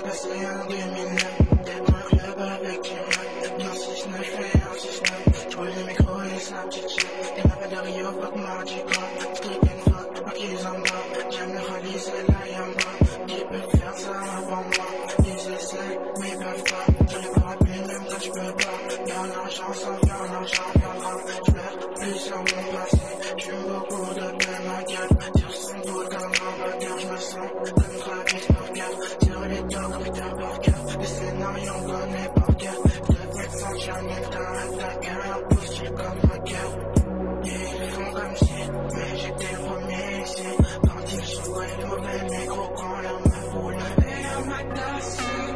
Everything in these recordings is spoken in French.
passé en 2009. Dans le club avec les meufs. Bien 6-9 et 1-6-9. Je roule les micros et Snapchat. Des m'appels de Rio, fuck Mardi Gras. Strip and fuck, pas qu'ils en bas. J'aime le rallye, c'est la yamba. Qui peut faire ça avant moi? Ils essaient, mais ils peuvent pas. Je les pas rappeler même quand je peux pas. Y'a l'argent sans faire l'argent viendra. Je perds plus sur mon passé. J'fume beaucoup de peine à gueule. Tire sans doute comme un bagarre. Je me sens comme Travis Barker. Tire les dogs, Peter Parker. Les scénarios on connaît par cœur. Je devrais sentir nectar à ta gueule. Pousse comme hacker. Ils font comme si, mais j'étais le premier ici. Quand ils jouaient le mauvais négro, quand leur meuf roule. Et à ma tasse,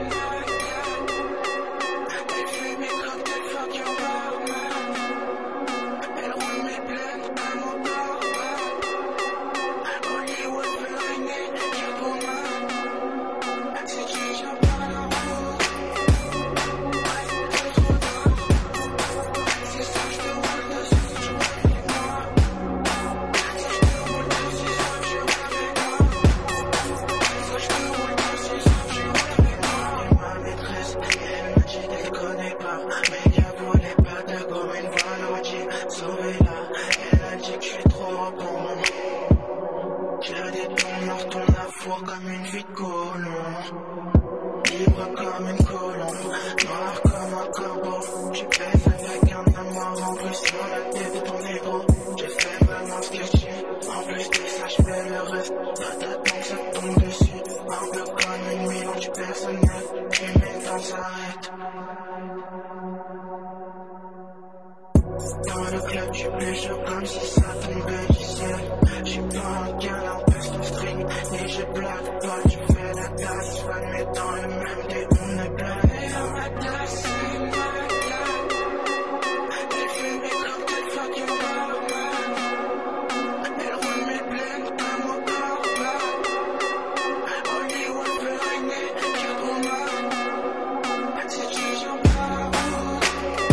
elle fait mes cocktails, fuck your barman. Elle roule mes plaines à mon barman. Hollywood veut régner, Catwoman. Si tu viens par la route, reste trop tard. C'est ça, je te roule dessus, tu vois avec moi. Ça, je te roule dessus, ça, tu vois avec moi. Ça, je te roule dessus, ça, tu vois avec moi. Et ma maîtresse, elle m'a dit qu'elle connaît pas. Mais qu'elle voulait pas de gomme, une voix leur dit, sauvez-la. Elle a dit que je suis trop bon. Je la détourne, leur tourne la four comme une vie de colon. Libre comme une colombe, noir comme un corbeau. Je pèse avec un amour en plus sur la tête de ton négro. Je fais vraiment ce que je suis, en plus de ça je fais le reste. T'attends que ça tombe dessus, un peu comme une nuit du personnel. Tu mets dans sa arrête. Dans le club, j'suis plus chaud comme si ça tombait du ciel. J'suis pas un gars, en plus ton string. Et je blague pas, tu fais la tasse. Fan, mais dans le même dé, on est plein. Et à ma tasse, c'est ma tasse. Elle fait mes cocktails, fuck your barman. Elle roule mes plaines à mon barman. Hollywood veut régner, Catwoman. Si tu viens par la route,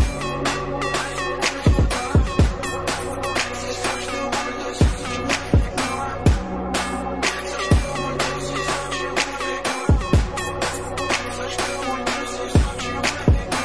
c'est ça, je te roule dessus, tu vois avec moi. Ça, je te roule dessus, ça, tu vois avec moi. Ça, je te roule dessus, ça, tu vois avec moi.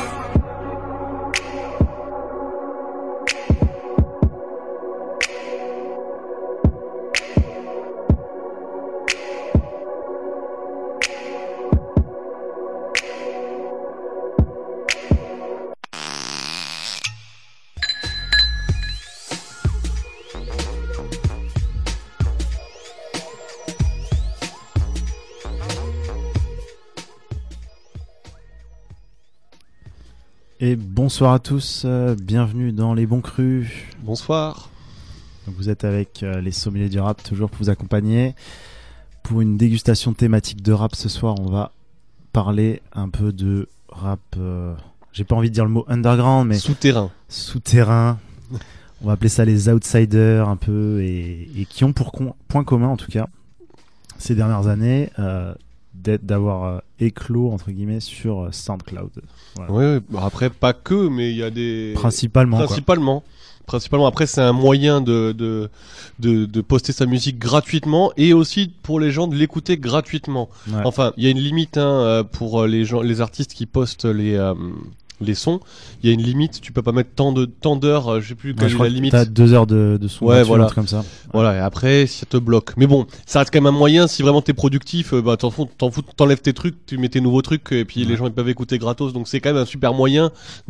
Et bonsoir à tous, bienvenue dans Les Bons Crus. Bonsoir. Donc vous êtes avec les sommeliers du rap, toujours pour vous accompagner. Pour une dégustation thématique de rap ce soir, on va parler un peu de rap, j'ai pas envie de dire le mot underground, mais souterrain. On va appeler ça les outsiders un peu, et qui ont pour point commun en tout cas, ces dernières années, d'avoir éclos entre guillemets sur SoundCloud. Voilà. Ouais, après pas que, mais il y a des principalement. Après c'est un moyen de poster sa musique gratuitement et aussi pour les gens de l'écouter gratuitement. Ouais. Enfin, il y a une limite pour les artistes qui postent les sons. Il y a une limite, tu peux pas mettre tant d'heures, je sais plus quelle est la limite. T'as 2 heures de son, ouais, voilà, comme ça. Voilà, et après ça te bloque. Mais bon, ça reste quand même un moyen. Si vraiment t'es productif, t'enlèves tes trucs, tu mets tes nouveaux trucs, et puis les gens ils peuvent écouter gratos. Donc c'est quand même un super moyen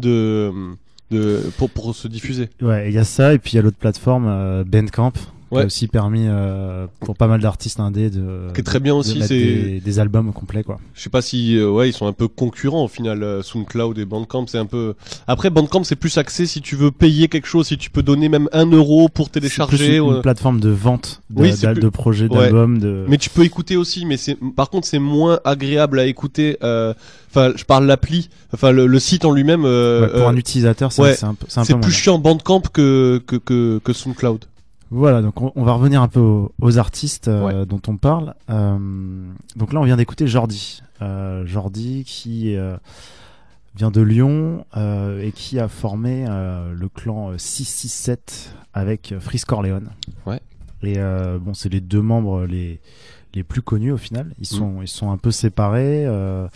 pour se diffuser. Ouais, il y a ça, et puis il y a l'autre plateforme, Bandcamp. Qui a aussi permis pour pas mal d'artistes indés qui est très bien aussi, c'est des albums complets quoi. Je sais pas si ils sont un peu concurrents au final, SoundCloud et Bandcamp, c'est un peu. Après Bandcamp c'est plus axé si tu veux payer quelque chose, si tu peux donner même 1 euro pour télécharger. C'est plus une plateforme de vente de projets, d'albums. Mais tu peux écouter aussi, mais par contre c'est moins agréable à écouter. Enfin, je parle l'appli, enfin le site en lui-même. Pour un utilisateur, c'est un peu c'est plus chiant Bandcamp que SoundCloud. Voilà, donc on va revenir un peu aux artistes dont on parle. Donc là, on vient d'écouter Jordi. Jordi qui vient de Lyon et qui a formé le clan 667 avec Freeze Corleone. Ouais. Et bon, c'est les deux membres les les plus connus au final. Ils sont un peu séparés.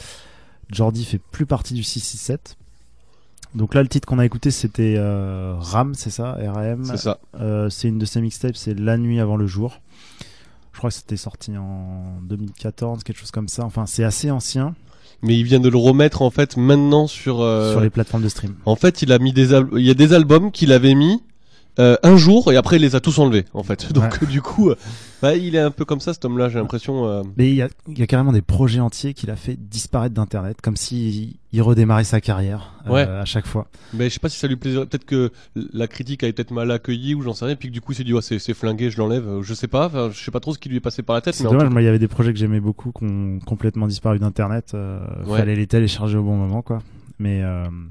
Jordi fait plus partie du 667. Donc là, le titre qu'on a écouté, c'était RAM, c'est ça, RAM. C'est ça. C'est une de ses mixtapes, c'est La nuit avant le jour. Je crois que c'était sorti en 2014, quelque chose comme ça. Enfin, c'est assez ancien. Mais il vient de le remettre en fait maintenant sur les plateformes de stream. En fait, il a mis il y a des albums qu'il avait mis un jour et après il les a tous enlevés en fait. Donc du coup, il est un peu comme ça cet homme-là, j'ai l'impression. Mais il y a carrément des projets entiers qu'il a fait disparaître d'internet, comme si il redémarrait sa carrière à chaque fois. Mais je sais pas si ça lui plaisait. Peut-être que la critique a été peut-être mal accueillie ou j'en sais rien. Puis que du coup, il s'est dit c'est flingué, je l'enlève. Je sais pas. Enfin, je sais pas trop ce qui lui est passé par la tête. C'est dommage. Moi, il y avait des projets que j'aimais beaucoup qui ont complètement disparu d'internet. Fallait les télécharger au bon moment, quoi. Mais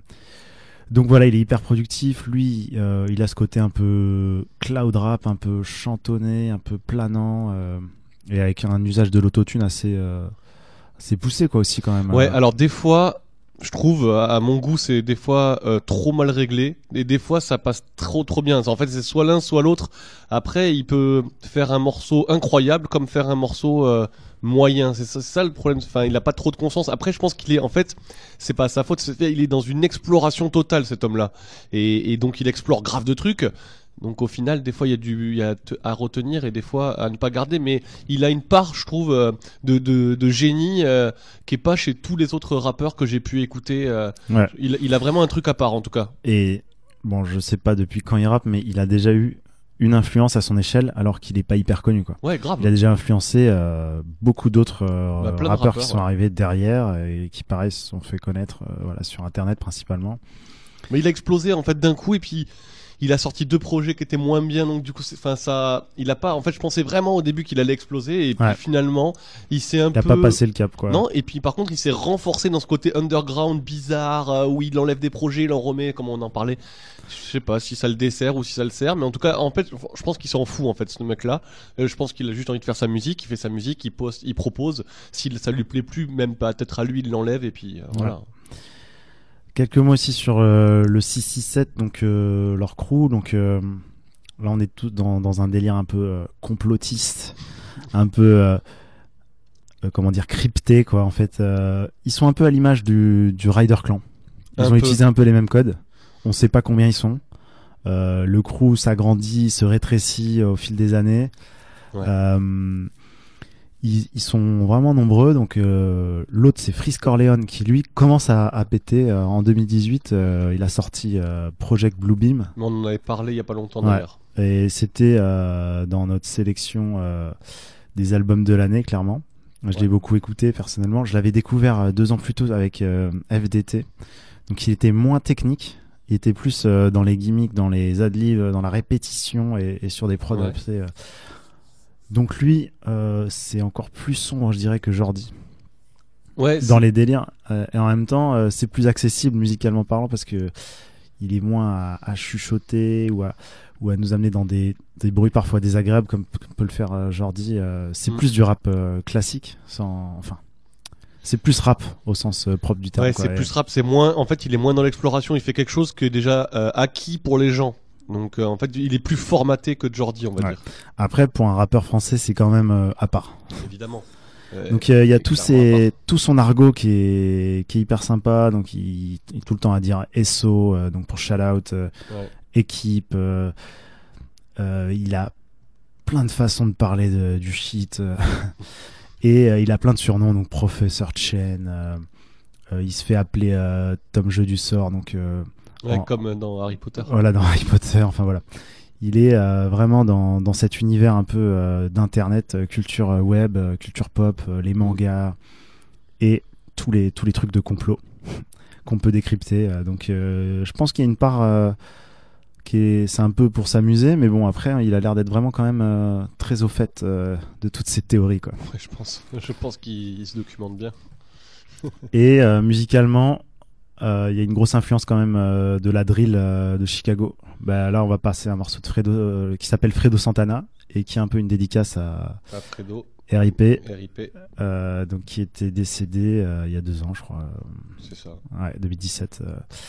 donc voilà, il est hyper productif. Lui, il a ce côté un peu cloud rap, un peu chantonné, un peu planant, et avec un usage de l'autotune assez poussé, quoi, aussi quand même. Ouais. Alors des fois, je trouve, à mon goût, c'est des fois trop mal réglé, et des fois ça passe trop bien. En fait, c'est soit l'un, soit l'autre. Après, il peut faire un morceau incroyable, comme faire un morceau moyen. C'est ça le problème. Enfin, il a pas trop de conscience. Après, je pense qu'il est, en fait, c'est pas sa faute. Il est dans une exploration totale, cet homme-là, et donc il explore grave de trucs. Donc au final, des fois il y a à retenir et des fois à ne pas garder, mais il a une part, je trouve, de génie qui est pas chez tous les autres rappeurs que j'ai pu écouter. Il a vraiment un truc à part en tout cas. Et bon, je sais pas depuis quand il rappe, mais il a déjà eu une influence à son échelle alors qu'il est pas hyper connu, quoi. Ouais, grave. Il a déjà influencé beaucoup d'autres rappeurs qui sont arrivés derrière et qui pareil se sont fait connaître sur internet principalement. Mais il a explosé en fait d'un coup et puis il a sorti 2 projets qui étaient moins bien, donc du coup, il a pas. En fait, je pensais vraiment au début qu'il allait exploser, et puis finalement, il s'est il a pas passé le cap, quoi. Non, et puis par contre, il s'est renforcé dans ce côté underground bizarre, où il enlève des projets, il en remet, comme on en parlait. Je sais pas si ça le dessert ou si ça le sert, mais en tout cas, en fait, je pense qu'il s'en fout, en fait, ce mec-là. Je pense qu'il a juste envie de faire sa musique, il fait sa musique, il poste, il propose. Si ça lui plaît plus, même pas peut-être à lui, il l'enlève, et puis voilà. Quelques mots aussi sur le 667, donc leur crew. Donc là, on est tous dans un délire un peu complotiste, un peu comment dire, crypté, quoi. En fait, ils sont un peu à l'image du Rider Clan. Ils ont utilisé un peu les mêmes codes. On sait pas combien ils sont. Le crew s'agrandit, se rétrécit au fil des années. Ils sont vraiment nombreux, donc l'autre c'est Freeze Corleone qui lui commence à péter en 2018. Il a sorti Project Bluebeam. On en avait parlé il y a pas longtemps d'ailleurs. Et c'était dans notre sélection des albums de l'année, clairement. Je l'ai beaucoup écouté personnellement. Je l'avais découvert 2 ans plus tôt avec FDT. Donc il était moins technique, il était plus dans les gimmicks, dans les adlibs, dans la répétition et sur des prods assez. Donc lui, c'est encore plus sombre, je dirais, que Jordi. Dans les délires. Et en même temps, c'est plus accessible musicalement parlant parce que il est moins à chuchoter ou à nous amener dans des bruits parfois désagréables comme peut le faire Jordi. C'est plus du rap classique, c'est plus rap au sens propre du terme. Ouais, c'est plus rap. C'est moins. En fait, il est moins dans l'exploration. Il fait quelque chose qui est déjà acquis pour les gens. Donc en fait, il est plus formaté que Jordi, on va dire. Après, pour un rappeur français, c'est quand même à part. Évidemment. Donc il y a tout son argot qui est hyper sympa. Donc il est tout le temps à dire SO, donc pour shout out, équipe. Il a plein de façons de parler du shit. Et il a plein de surnoms, donc Professeur Chen. Il se fait appeler Tom Jeu du sort, donc. Comme dans Harry Potter. Voilà, dans Harry Potter, enfin voilà. Il est vraiment dans cet univers un peu d'internet, culture web, culture pop, les mangas et tous les trucs de complot qu'on peut décrypter. Donc je pense qu'il y a une part c'est un peu pour s'amuser, mais bon après il a l'air d'être vraiment quand même très au fait de toutes ces théories, quoi. Ouais, je pense qu'il se documente bien. Et musicalement, il y a une grosse influence quand même de la drill de Chicago. Là on va passer un morceau de Fredo qui s'appelle Fredo Santana et qui est un peu une dédicace à Fredo. RIP. Donc qui était décédé il y a 2 ans, je crois. C'est ça. 2017.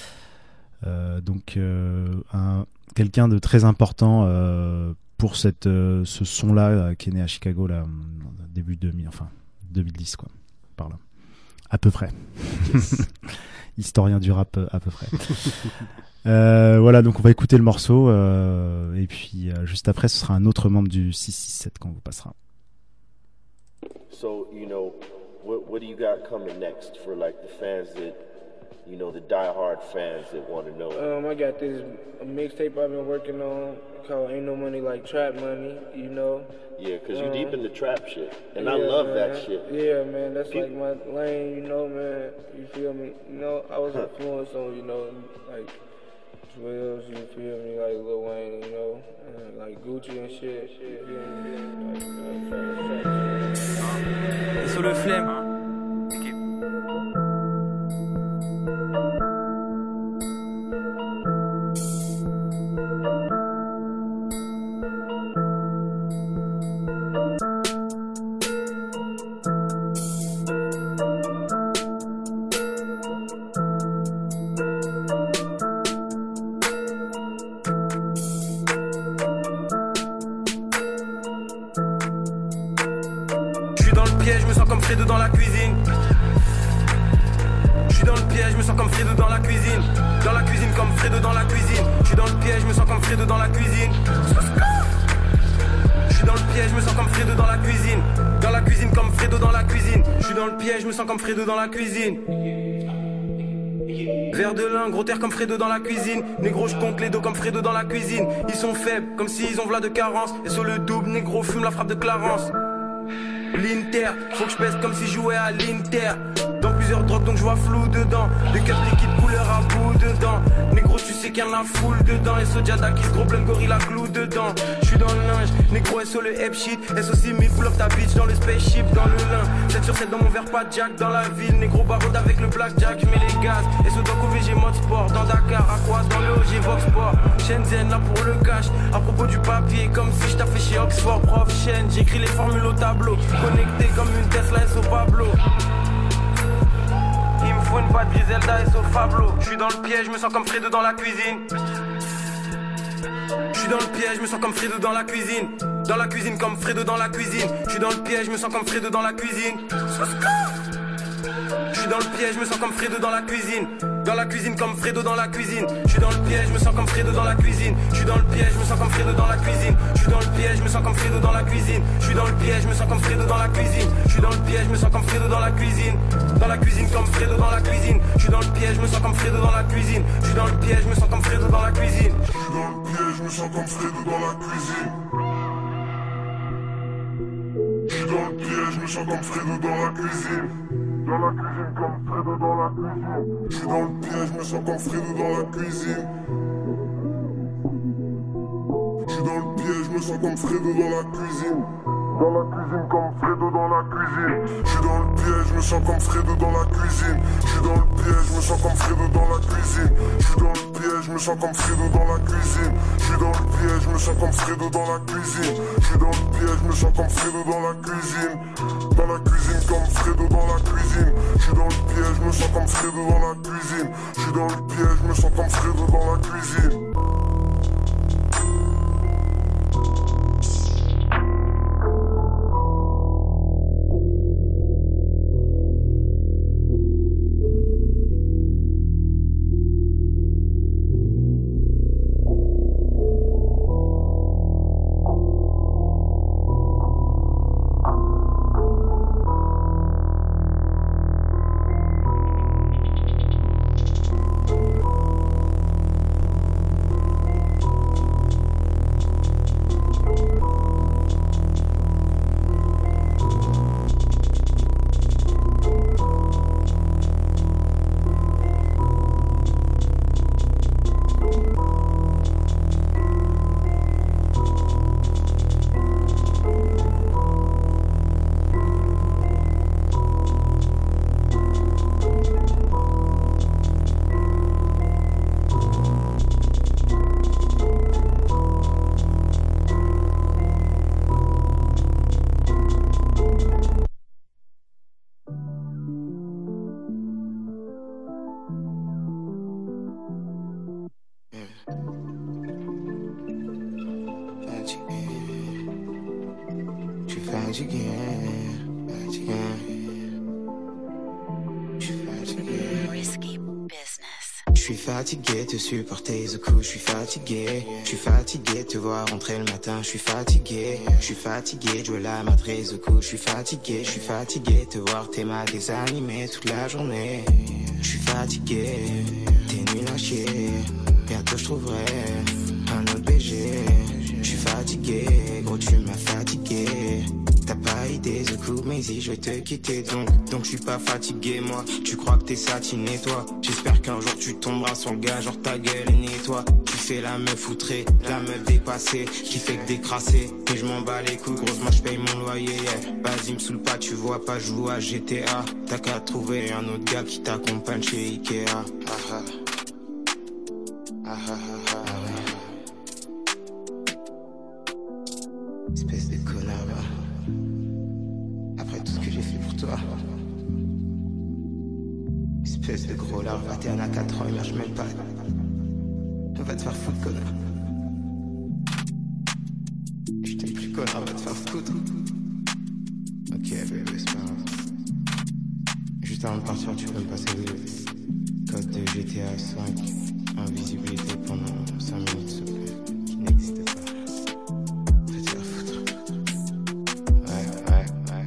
Quelqu'un de très important pour ce son-là qui est né à Chicago là, début 2000, enfin 2010 quoi, par là, à peu près. Historien du rap à peu près. Voilà, donc on va écouter le morceau et puis juste après ce sera un autre membre du 667 qu'on vous passera. So, you know, what do you got coming next for like the fans that, you know, the die-hard fans that want to know? I got this mixtape I've been working on called Ain't No Money Like Trap Money, you know. Yeah, because you deep in the trap shit, and I Yeah, love man. that shit. Yeah, man, that's like my lane, you know, man. You feel me? You know, I was influenced on, you know, like Swills, you feel me, like Lil Wayne, you know, like Gucci and shit. You feel me? Et sur le flemme. Je me sens comme Fredo dans la cuisine. Je suis dans le piège, je me sens comme Fredo dans la cuisine. Dans la cuisine comme Fredo dans la cuisine. Je suis dans le piège, je me sens comme Fredo dans la cuisine. Je suis dans le piège, je me sens comme Fredo dans la cuisine. Dans la cuisine comme Fredo dans la cuisine. Je suis dans le piège, je me sens comme Fredo dans la cuisine. Verre de lin, gros terre comme Fredo dans la cuisine. Négro, je compte les dos comme Fredo dans la cuisine. Ils sont faibles, comme s'ils ont v'là de carence. Et sur le double, négro fume la frappe de Clarence. L'Inter, faut que je pèse comme si je jouais à l'Inter. Dans plusieurs drogues donc je vois flou dedans. Des cups liquides couleur à bout dedans. Négro tu sais qu'il y en a full dedans. Et Sojada qui se gros plein de gorilla glue dedans. Je suis dans le linge, négro SO le hep shit. SO6 me pull up ta bitch dans le spaceship. Dans le lin, 7 sur 7 dans mon verre pas de jack. Dans la ville, négro barode avec le blackjack. Je mets les gaz, SO dans OVG mode sport. Dans Dakar, à quoi dans le OG Vox Sport. Shenzhen là pour le cash. À propos du papier, comme si je t'ai fait chez Oxford. Prof chaîne, j'écris les formules au tableau. Connecté comme une Tesla SO Pablo. Il me faut une boîte Griselda SO Fablo. Je suis dans le piège, je me sens comme Fredo dans la cuisine. Je suis dans le piège, je me sens comme Fredo dans la cuisine. Dans la cuisine comme Fredo dans la cuisine. Je suis dans le piège, je me sens comme Fredo dans la cuisine. Je suis dans le piège, je me sens comme Fredo dans la cuisine. Dans la cuisine comme Fredo dans la cuisine. Je suis dans le piège, je me sens comme Fredo dans la cuisine. Je suis dans le piège, je me sens comme Fredo dans la cuisine. Je suis dans le piège, je me sens comme Fredo dans la cuisine. Je suis dans le piège, je me sens comme Fredo dans la cuisine. Je suis dans le piège, je me sens comme Fredo dans la cuisine. Dans la cuisine comme Fredo dans la cuisine. Je suis dans le piège, je me sens comme Fredo dans la cuisine. Je suis dans le piège, je me sens comme Fredo dans la cuisine. Je suis dans le piège, je me sens comme Fredo dans la cuisine. Je suis dans le piège, je me sens comme Fredo dans la cuisine. Dans la cuisine comme Fredo dans la cuisine. Je suis dans le piège, je me sens comme Fredo dans la cuisine. Je suis dans le piège, je me sens comme Fredo dans la cuisine. Dans la cuisine comme Fredo dans la cuisine. Je suis dans le piège, je me sens comme Fredo dans la cuisine. Je suis dans le piège, je me sens comme Fredo dans la cuisine. Je suis dans le piège, je me sens comme Fredo dans la cuisine. Je suis dans le piège, je me sens comme Fredo dans la cuisine. Je suis dans le piège, je me sens comme Fredo dans la cuisine. Dans la cuisine comme Fredo dans la cuisine. Je suis dans le piège, je me sens comme Fredo dans la cuisine. Je suis dans le piège, je me sens comme Fredo dans la cuisine. Found you again. fatigué de supporter ce coup, je suis fatigué. Je suis fatigué de te voir rentrer le matin, je suis fatigué. Je suis fatigué de jouer la matrice au coup, je suis fatigué. Je suis fatigué de te voir tes mains désanimées toute la journée. Je suis fatigué, t'es nul à chier. Bientôt je trouverai un autre BG. Je suis fatigué, gros tu m'as fatigué. T'as pas idée ce coup, mais si je vais te quitter donc je suis pas fatigué moi. Tu crois que t'es satiné toi. J'espère qu'un jour tu tomberas sur le gars, genre ta gueule est née toi. Tu fais la meuf outrée, la meuf dépassée, qui fait que décrasser. Et je m'en bats les couilles, grosse moi je paye mon loyer, yeah. Vas-y me saoule pas, tu vois pas, joue à GTA. T'as qu'à trouver un autre gars qui t'accompagne chez Ikea. Ah ah. Ah ah ah ah ouais. Espèce de connard va. Après tout ce que j'ai fait pour toi. Espèce de gros lard, 21 à 4 ans, il marche même pas. On va te faire foutre, connard. Je t'aime plus, connard, on va te faire foutre. Ok, bébé, c'est pas grave. Juste avant de partir, tu peux me passer le code de GTA 5. Invisibilité pendant 5 minutes, s'il te plaît. Qui n'existe pas. Va te faire foutre. Ouais.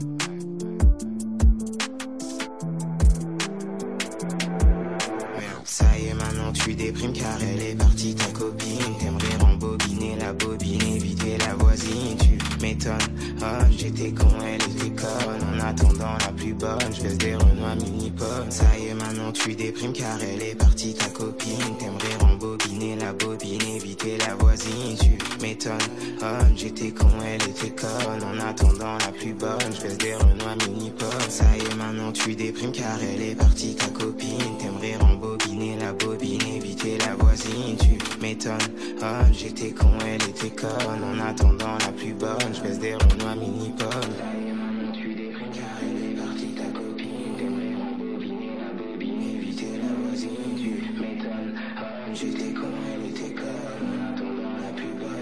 Merde, ça y est, maintenant tu déprimes car elle est partie, ta copine. T'aimerais rembobiner la bobine, éviter la voisine. Tu m'étonnes, oh, j'étais con, elle était conne. En attendant la plus bonne, je baisse des Renois mini-pop. Ça y est, maintenant tu déprimes car elle est partie, ta copine. T'aimerais rembobiner la bobine, éviter la voisine. Tu m'étonnes, oh, j'étais con, elle était conne. En attendant la plus bonne, je baisse des Renois mini-pop. Ça y est, maintenant tu déprimes car elle est partie, ta copine. T'aimerais rembobiner la bobine, éviter la voisine. Tu m'étonnes, oh, j'étais con, elle était conne. En attendant la plus bonne, je baisse des Renois mini-pop. J'étais con, elle était conne, en attendant la plus bonne.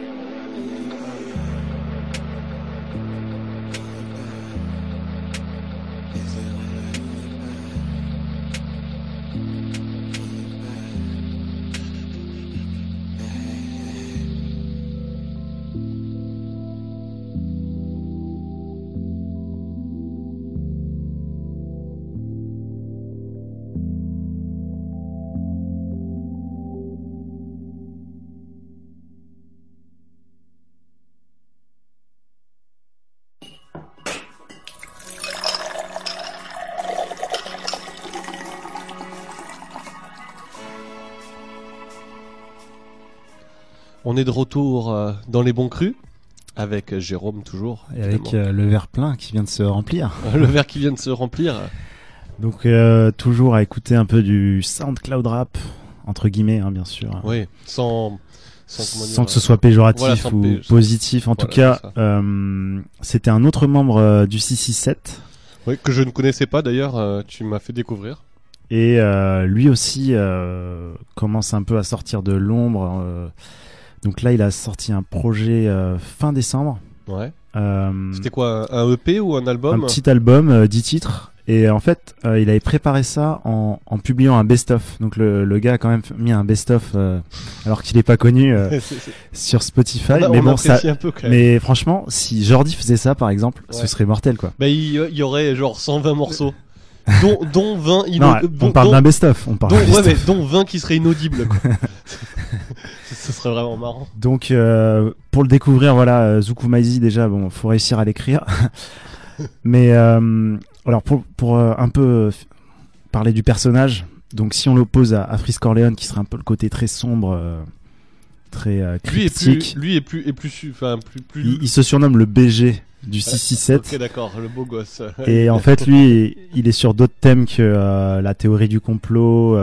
On est de retour dans les bons crus avec Jérôme toujours. Et avec le verre plein qui vient de se remplir. Le verre qui vient de se remplir. Donc toujours à écouter un peu du SoundCloud rap, entre guillemets, hein, bien sûr. Oui, sans que ce soit péjoratif voilà, ou positif. En tout cas, c'était un autre membre du 667. Oui, que je ne connaissais pas d'ailleurs, tu m'as fait découvrir. Et lui aussi commence un peu à sortir de l'ombre. Donc là, il a sorti un projet fin décembre. Ouais. C'était quoi, un EP ou un album ? Un petit album, 10 titres. Et en fait, il avait préparé ça en publiant un best-of. Donc le gars a quand même mis un best-of alors qu'il n'est pas connu sur Spotify. Mais bon, ça. Un peu, quand même. Mais franchement, si Jordi faisait ça, par exemple, ce serait mortel, quoi. Bah, il y aurait genre 120 morceaux. Dont 20 on parle d'un best-of. Dont 20 qui seraient inaudibles, quoi. Ce serait vraiment marrant. Donc pour le découvrir, voilà, Zuku Maizi, déjà, bon, faut réussir à l'écrire. Mais alors pour un peu parler du personnage, donc si on l'oppose à Freeze Corleone, qui serait un peu le côté très sombre, très cryptique. Lui est plus il se surnomme le BG du 667. Ok, d'accord, le beau gosse. Et en fait, lui, il est sur d'autres thèmes que la théorie du complot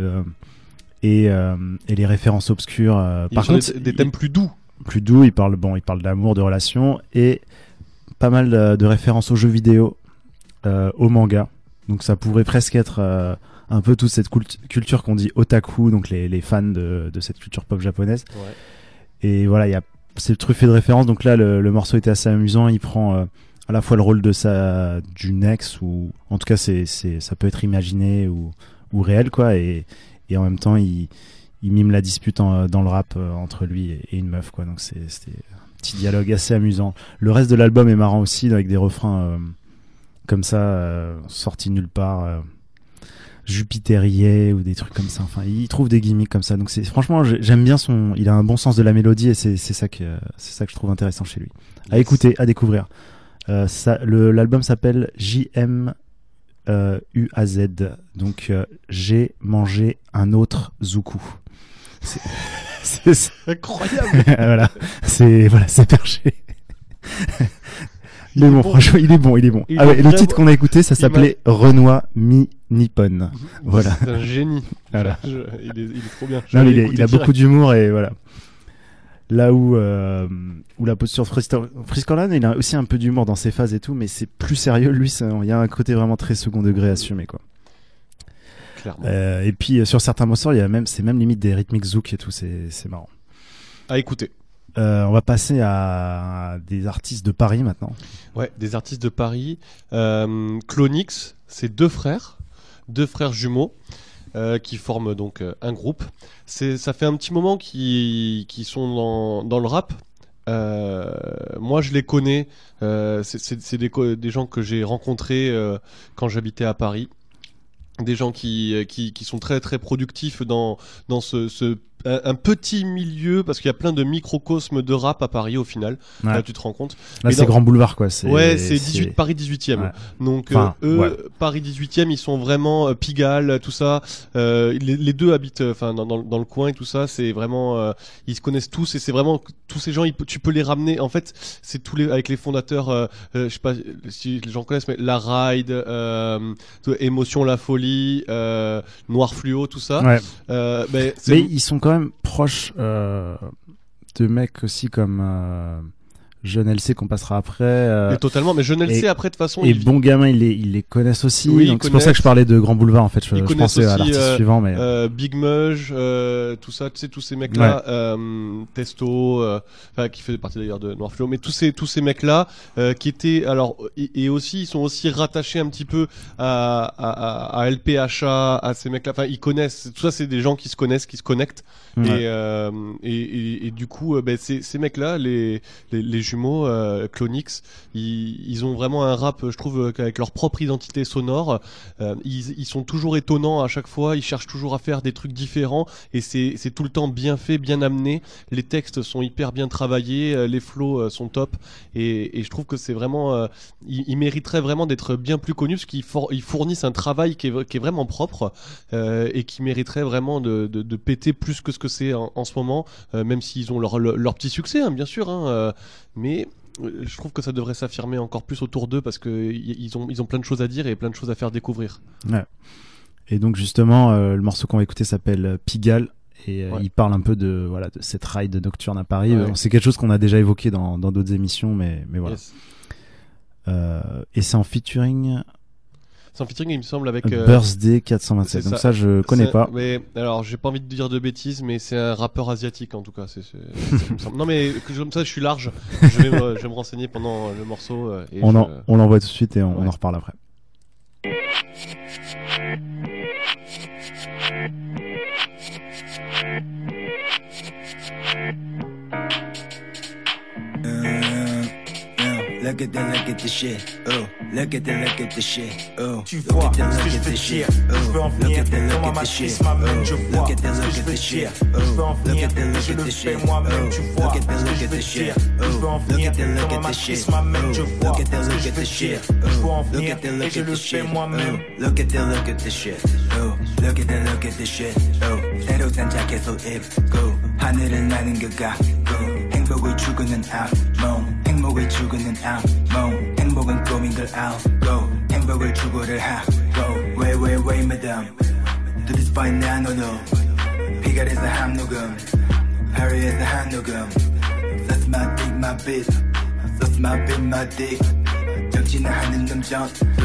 et les références obscures. Par contre, des thèmes plus doux. Plus doux, il parle d'amour, de relations et pas mal de références aux jeux vidéo, au manga. Donc ça pourrait presque être un peu toute cette culture qu'on dit otaku, donc les fans de cette culture pop japonaise. Ouais. Et voilà, c'est truffé de références. Donc là, le morceau était assez amusant. Il prend à la fois le rôle d'une ex, ou en tout cas ça peut être imaginé ou réel, quoi. Et et en même temps il mime la dispute dans le rap entre lui et une meuf, quoi. Donc c'était un petit dialogue assez amusant. Le reste de l'album est marrant aussi, avec des refrains comme ça, sortis nulle part, jupitérier ou des trucs comme ça. Enfin, il trouve des gimmicks comme ça. Donc franchement, j'aime bien il a un bon sens de la mélodie, et c'est ça que je trouve intéressant chez lui. À écouter, à découvrir. L'album s'appelle JM UAZ. Donc j'ai mangé un autre Zoukou. C'est incroyable. Voilà, c'est perché. Mais bon, franchement, il est bon. Le titre qu'on a écouté, ça s'appelait Renoir Mi Nippon. Voilà. C'est un génie. Voilà. Il est trop bien. Non, il a beaucoup d'humour, et voilà. Là où la posture Friscoland, il a aussi un peu d'humour dans ses phases et tout, mais c'est plus sérieux. Lui, il y a un côté vraiment très second degré assumé, quoi. Et puis sur certains morceaux, c'est même limite des rythmiques zouk et tout, c'est marrant. À écouter. On va passer à des artistes de Paris maintenant. Ouais, des artistes de Paris. Clonix, c'est deux frères jumeaux qui forment donc un groupe. Ça fait un petit moment qu'ils sont dans le rap. Moi, je les connais. C'est des gens que j'ai rencontrés quand j'habitais à Paris. Des gens qui sont très très productifs dans un petit milieu, parce qu'il y a plein de microcosmes de rap à Paris au final. Ouais. Là, tu te rends compte. Là, c'est Grand Boulevard, quoi. C'est Paris 18e. Ouais. Donc, Paris 18e, ils sont vraiment Pigalle, tout ça. Les deux habitent, dans le coin et tout ça. C'est vraiment, ils se connaissent tous, et c'est vraiment tous ces gens. Tu peux les ramener. En fait, c'est avec les fondateurs. Je sais pas si les gens connaissent, mais La Ride, Émotion, La Folie, Noir Fluo, tout ça. Ouais. Mais ils sont quand même proches de mecs aussi comme Jeune LC qu'on passera après. Totalement, mais Jeune LC après de toute façon. Et Bon Gamin, ils les connaissent aussi. Oui, donc c'est pour ça que je parlais de Grand Boulevard, en fait. Je pensais aussi, à l'artiste suivant, mais Big Muj, tout ça, tu sais, tous ces mecs-là, Testo, qui fait partie d'ailleurs de Noir Fluo, mais tous ces mecs-là qui étaient et aussi ils sont aussi rattachés un petit peu à LPHA, à ces mecs-là. Enfin, ils connaissent. Tout ça, c'est des gens qui se connaissent, qui se connectent. Et du coup, ces mecs-là, les jumeaux Clonix, ils ont vraiment un rap, je trouve, avec leur propre identité sonore. Ils sont toujours étonnants à chaque fois, ils cherchent toujours à faire des trucs différents, et c'est tout le temps bien fait, bien amené. Les textes sont hyper bien travaillés, les flows sont top, et je trouve que c'est vraiment ils mériteraient vraiment d'être bien plus connus, parce qu'ils fournissent un travail qui est vraiment propre, et qui mériterait vraiment de péter plus que ce que c'est en ce moment, même s'ils ont leur petit succès, hein, bien sûr, hein, mais je trouve que ça devrait s'affirmer encore plus autour d'eux, parce que ils ont plein de choses à dire et plein de choses à faire découvrir. Ouais. Et donc justement, le morceau qu'on va écouter s'appelle Pigalle, et il parle un peu de cette ride nocturne à Paris. Ouais. C'est quelque chose qu'on a déjà évoqué dans d'autres émissions, mais voilà. Yes. Et c'est en featuring. C'est en featuring, il me semble, avec Birthday 427. Donc ça, je connais pas. Mais alors, j'ai pas envie de dire de bêtises, mais c'est un rappeur asiatique en tout cas. C'est il me semble. Non, mais comme ça, je suis large. Je vais me renseigner pendant le morceau. Et on l'envoie tout de suite, et on en reparle après. Look at the shit, oh. Look at the shit, oh. Tu vois ce que je veux dire, je veux en venir. Dans ma matrice, ma main, je vois ce que je veux dire. Je veux en venir, je le fais moi-même. Tu vois ce que je veux dire, je veux en venir. Dans ma matrice, ma main, je vois ce que je veux dire. Je veux en venir, et je le fais moi-même. Look at the shit, oh. Look at the shit, oh. 새로 산 자켓 옷 입고 하늘을 나는 그 각고 행복을 추구는 악몽 행복을 추구는 악몽 행복은 꿈인 걸 알고 행복을 추구를 하고 왜 madam 둘이서 find 나 너도 피갈에서 함녹음 파리에서 한녹음 That's my dick my beat That's my beat my dick 적지나 하는 놈 전투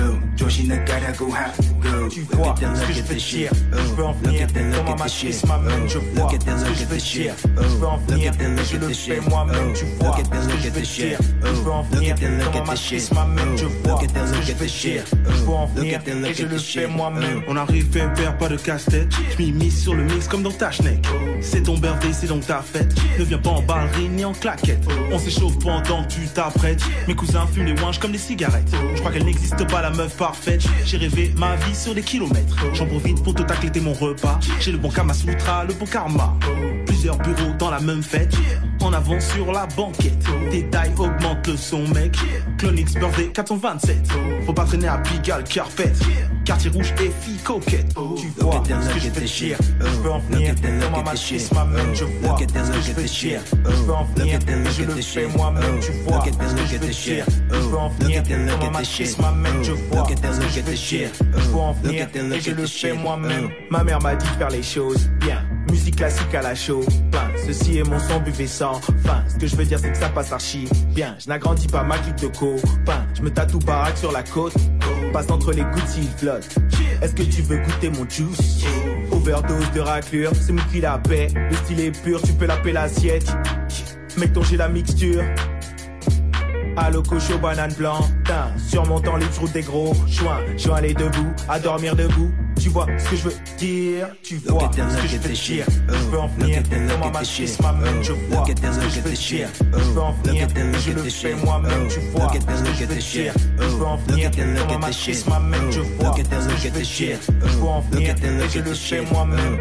도시나가라고 하고. Tu vois ce que je veux dire, je veux en venir. Dans ma matrice m'amène, je vois ce que je veux dire. Je veux en venir et je le fais moi-même. Tu vois ce que je veux dire, je veux en venir. Dans ma matrice m'amène, je vois ce que je veux dire. Je veux en venir et je le fais moi-même. On arrive père, pas de casse-tête. Je m'immisce sur le mix comme dans ta schneck. C'est ton birthday, c'est donc ta fête. Ne viens pas en ballerine ni en claquette. On s'échauffe pendant que tu t'apprêtes. Mes cousins fument les ouinges comme des cigarettes. Je crois qu'elle n'existe pas la meuf parfaite. J'ai rêvé ma vie sur des kilomètres. J'en profite pour te tacler, t'es mon repas. J'ai le bon Kamasutra, le bon karma. Plusieurs bureaux dans la même fête. En avant sur la banquette. Tes tailles augmentent le son mec. Clonix birthday 427. Faut pas traîner à Pigalle, Carpet. Quartier rouge et fille coquette. Tu vois ce que je veux dire, je veux en venir. Dans ma matrice m'amène, je vois ce que je veux dire. Je veux en venir et je le fais moi-même. Tu vois ce que je veux dire, je veux en venir. Dans ma matrice m'amène, je vois ce que je veux dire. Je veux en venir et je le fais moi-même. Ma mère m'a dit de faire les choses bien. Musique classique à la chaux, ben, ceci est mon son, buvez sans fin. Ce que je veux dire c'est que ça passe archi bien. Je n'agrandis pas ma clique de copain. Je me tatoue baraque sur la côte. Passe entre les gouttes s'il flotte. Est-ce que tu veux goûter mon juice? Overdose de raclure, c'est moi qui la paix. Le style est pur, tu peux l'appeler l'assiette. Mec ton j'ai la mixture. Allo cocho banane plantain. Sur mon temps libre je roule des gros joints. Joins les debout, à dormir debout. Tu vois ce que je veux dire, tu vois ce que je veux dire. Je veux en venir, dans ma matrice m'amène, je vois ce que je veux dire. Je veux en venir, je le fais moi-même, tu vois ce que je veux dire. Je veux en venir, dans ma matrice m'amène, je vois ce que je veux dire. Je veux en venir, et je le fais moi-même.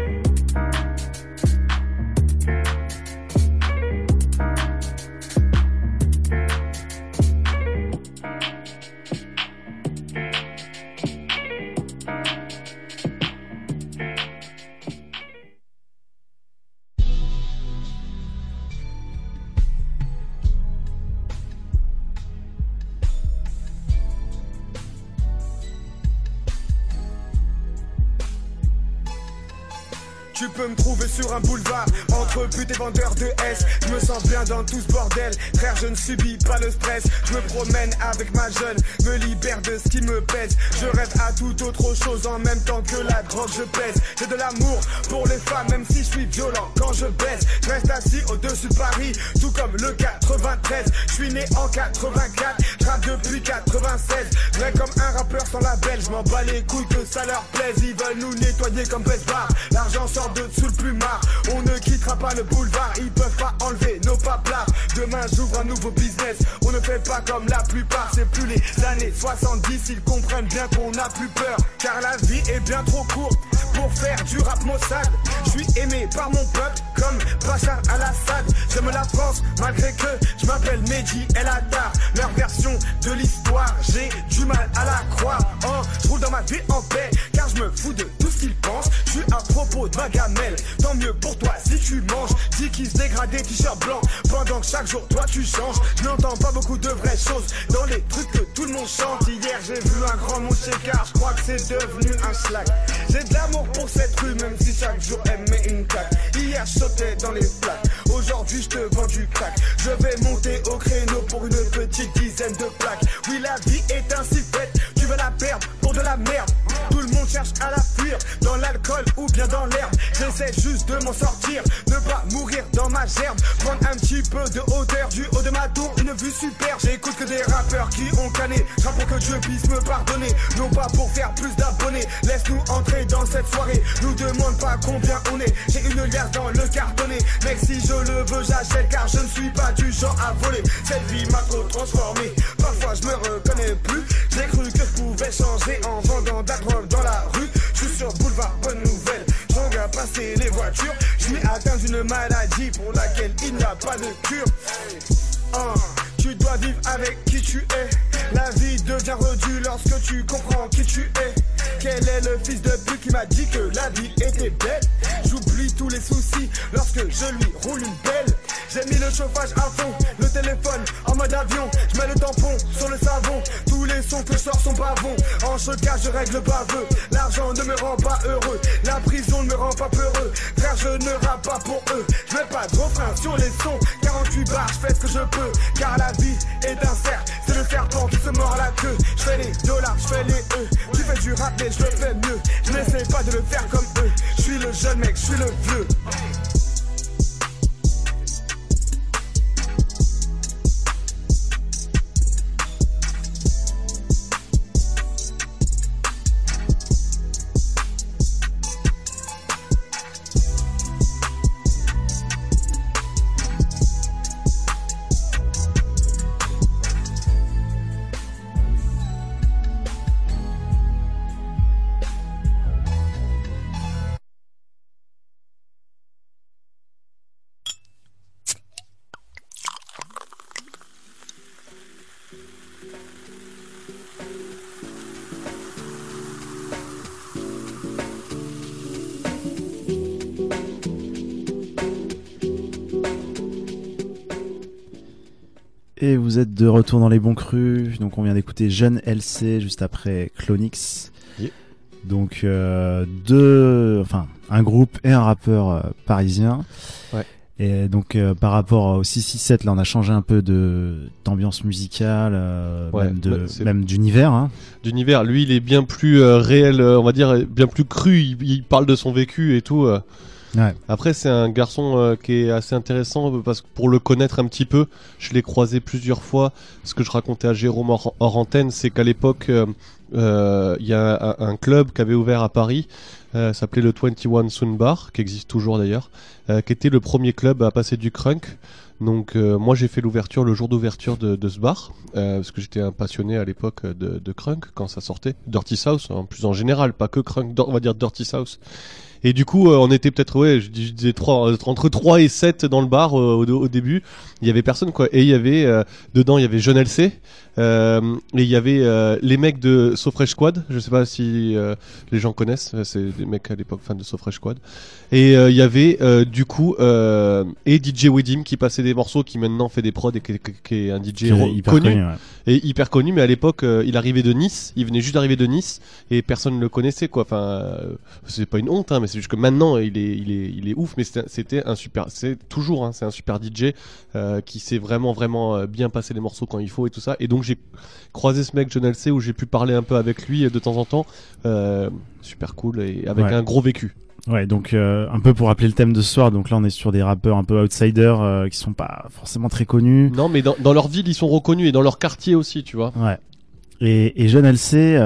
Tu peux me trouver sur un boulevard, entre putes et vendeurs de S. Je me sens bien dans tout ce bordel, frère je ne subis pas le stress. Je me promène avec ma jeune, me libère de ce qui me pèse. Je rêve à toute autre chose en même temps que la drogue je pèse. J'ai de l'amour pour les femmes même si je suis violent quand je baisse. Je reste assis au-dessus de Paris, tout comme le 93. Je suis né en 84, je rappe depuis 96. Vrai comme un rappeur sans label, je m'en bats les couilles que ça leur plaise. Ils veulent nous nettoyer comme Best Bar, l'argent sort de dessous le plumard. On ne quittera pas le boulevard, ils peuvent pas enlever nos paplards. Demain j'ouvre un nouveau business, on ne fait pas comme la plupart. C'est plus les années 70, ils comprennent bien qu'on n'a plus peur. Car la vie est bien trop courte pour faire du rap maussade. Je suis aimé par mon peuple comme Bachar al-Assad. J'aime la France malgré que je m'appelle Mehdi El Haddad. Leur version de l'histoire, j'ai du mal à la croire. Oh, je roule dans ma vie en paix car je me fous de tout ce qu'ils pensent. Je suis à propos de ma gamelle, tant mieux pour toi si tu manges. Dis qu'ils se dégradent des t-shirts blancs pendant que chaque jour toi tu changes. Je n'entends pas beaucoup de vraies choses dans les trucs que tout le monde chante. Hier j'ai vu un grand monde car je crois que c'est devenu un slack. J'ai de l'amour pour cette rue même si chaque jour elle met une claque. Hier je sautais dans les flaques, aujourd'hui je te vends du crack. Je vais monter au créneau pour une petite dizaine de plaques. Oui la vie est ainsi faite, tu vas la perdre pour de la merde. Tout le monde cherche à la fuir, dans l'alcool ou bien dans l'herbe. J'essaie juste de m'en sortir, ne pas mourir dans ma gerbe. Prendre un petit peu de hauteur du haut de ma tour, une vue super. J'écoute que des rappeurs qui ont canné, j'rappe pour que Dieu puisse me pardonner, non pas pour faire plus d'abonnés. Laisse-nous entrer dans cette soirée, nous demande pas combien on est. J'ai une liasse dans le cartonné, mec si je le veux j'achète car je ne suis pas du genre à voler. Cette vie m'a trop transformé, parfois je me reconnais plus. J'ai cru que je pouvais changer en vendant de la drogue dans la rue. Je suis sur boulevard, bonne nouvelle, je regarde passer les voitures. Je suis atteint d'une maladie pour laquelle il n'y a pas de cure. Tu dois vivre avec qui tu es. La vie devient redue lorsque tu comprends qui tu es. Quel est le fils de pute qui m'a dit que la vie était belle? J'oublie tous les soucis lorsque je lui roule une belle. J'ai mis le chauffage à fond, le téléphone en mode avion. Je mets le tampon sur le savon, tous les sons que je sors sont pas bons. En chocage je règle baveux, l'argent ne me rend pas heureux. La prison ne me rend pas peureux, frère je ne rappe pas pour eux. Je mets pas de refrain sur les sons, 48 bars je fais ce que je peux. Car la vie est un cercle, c'est le serpent qui se mord la queue. Je fais les dollars, je fais les E, fais du rap mais je le fais mieux. Je n'essaie pas de le faire comme eux. Je suis le jeune mec, je suis le vieux. Et vous êtes de retour dans les bons crus. Donc on vient d'écouter Jeune LC juste après Clonix. Yeah. Donc un groupe et un rappeur parisien. Ouais. Et donc par rapport au 667, là on a changé un peu d'ambiance musicale, Ouais, même d'univers. Hein. D'univers, lui il est bien plus réel, on va dire bien plus cru, il parle de son vécu et tout. Ouais. Après c'est un garçon qui est assez intéressant parce que pour le connaître un petit peu, je l'ai croisé plusieurs fois. Ce que je racontais à Jérôme hors antenne, c'est qu'à l'époque il y a un club qui avait ouvert à Paris, s'appelait le 21 Sound Bar, qui existe toujours d'ailleurs, qui était le premier club à passer du crunk. Donc moi j'ai fait l'ouverture, le jour d'ouverture de ce bar, parce que j'étais un passionné à l'époque de crunk quand ça sortait, Dirty South en plus en général, pas que crunk, on va dire Dirty South. Et du coup, on était peut-être, je disais entre 3 et 7 dans le bar au début. Il y avait personne, quoi. Et il y avait, dedans, il y avait Jeune LC. Et il y avait les mecs de So Fresh Squad. Je sais pas si les gens connaissent. C'est des mecs à l'époque fans de So Fresh Squad. Et il y avait, du coup, et DJ Wedim qui passait des morceaux, qui maintenant fait des prods et qui est un DJ connu. Ouais. Et hyper connu, mais à l'époque, il arrivait de Nice. Il venait juste d'arriver de Nice. Et personne ne le connaissait, quoi. Enfin, c'est pas une honte, hein, mais c'est juste que maintenant il est ouf, mais c'était un super, c'est toujours, hein, c'est un super DJ qui sait vraiment bien passer les morceaux quand il faut et tout ça. Et donc j'ai croisé ce mec John LC où j'ai pu parler un peu avec lui de temps en temps, super cool et avec un gros vécu. Ouais, donc un peu pour rappeler le thème de ce soir, donc là on est sur des rappeurs un peu outsiders qui sont pas forcément très connus. Non, mais dans leur ville ils sont reconnus et dans leur quartier aussi, tu vois. Ouais. Et Jeune LC,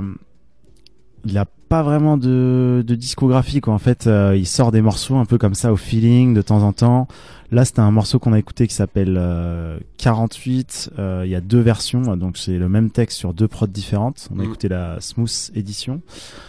il a pas vraiment de discographie, quoi. En fait, il sort des morceaux un peu comme ça au feeling de temps en temps. Là, c'était un morceau qu'on a écouté qui s'appelle 48. Il y a 2 versions, donc c'est le même texte sur 2 prods différentes. On a écouté la Smooth édition.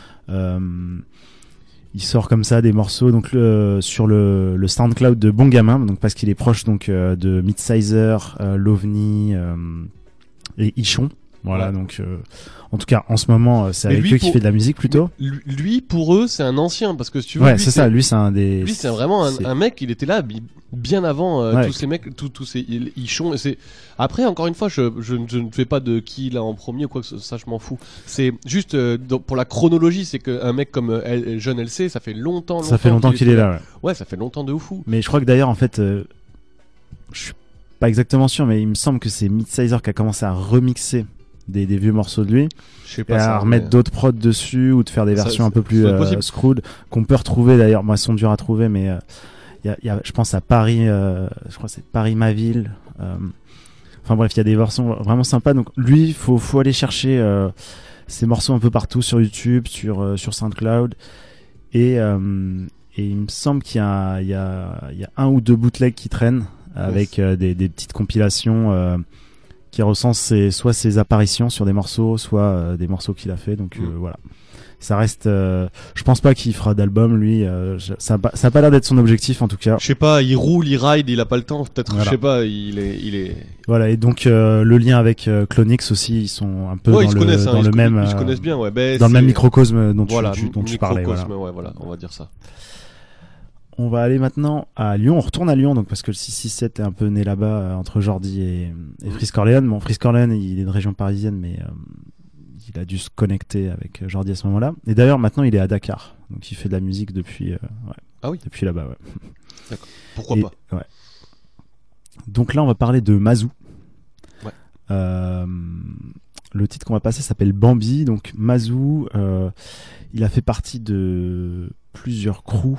Il sort comme ça des morceaux donc sur le SoundCloud de Bon Gamin, donc parce qu'il est proche donc de Midsizer, Lovni et Ichon. Voilà, ouais. Donc en tout cas en ce moment c'est avec eux qui fait de la musique plutôt. Lui pour eux c'est un ancien parce que si tu veux. Ouais, c'est ça. Lui c'est un des. Lui c'est vraiment un mec. Il était là bien avant tous ces mecs, tous ces Ichon. C'est après encore une fois je ne fais pas de qui il a en premier ou quoi que ça, je m'en fous. C'est juste pour la chronologie, c'est qu'un mec comme Jeune LC, ça fait longtemps. Ça fait longtemps qu'il est là. Ouais, ça fait longtemps de fou. Mais je crois que d'ailleurs en fait je suis pas exactement sûr, mais il me semble que c'est Midsizer qui a commencé à remixer des vieux morceaux de lui, je sais pas, et à remettre d'autres prods dessus ou de faire des versions un peu plus screwed qu'on peut retrouver d'ailleurs. Moi, elles sont dures à trouver, mais il y a je pense à Paris, je crois que c'est Paris ma ville. Enfin bref, il y a des versions vraiment sympas. Donc lui, faut aller chercher ces morceaux un peu partout sur YouTube, sur SoundCloud, et il me semble qu'il y a 1 ou 2 bootlegs qui traînent avec des petites compilations qui recense soit ses apparitions sur des morceaux, soit des morceaux qu'il a fait. Donc voilà, ça reste. Je pense pas qu'il fera d'album lui. Ça a pas l'air d'être son objectif en tout cas. Je sais pas, il roule, il ride, il a pas le temps. Peut-être, voilà. Je sais pas, il est. Voilà, et donc le lien avec Clonix aussi, ils sont un peu dans le même. Ils se connaissent bien, ouais. Dans le même microcosme dont tu parlais. Voilà. Ouais, voilà, on va dire ça. On va aller maintenant à Lyon. On retourne à Lyon, donc parce que le 667 est un peu né là-bas entre Jordi et Frisk Orléans. Bon, Frisk Orléans, il est de région parisienne, mais il a dû se connecter avec Jordi à ce moment-là. Et d'ailleurs, maintenant, il est à Dakar, donc il fait de la musique depuis. Ah oui. Depuis là-bas, ouais. D'accord. Pourquoi pas. Ouais. Donc là, on va parler de Mazou. Ouais. Le titre qu'on va passer s'appelle Bambi. Donc Mazou, il a fait partie de plusieurs crews.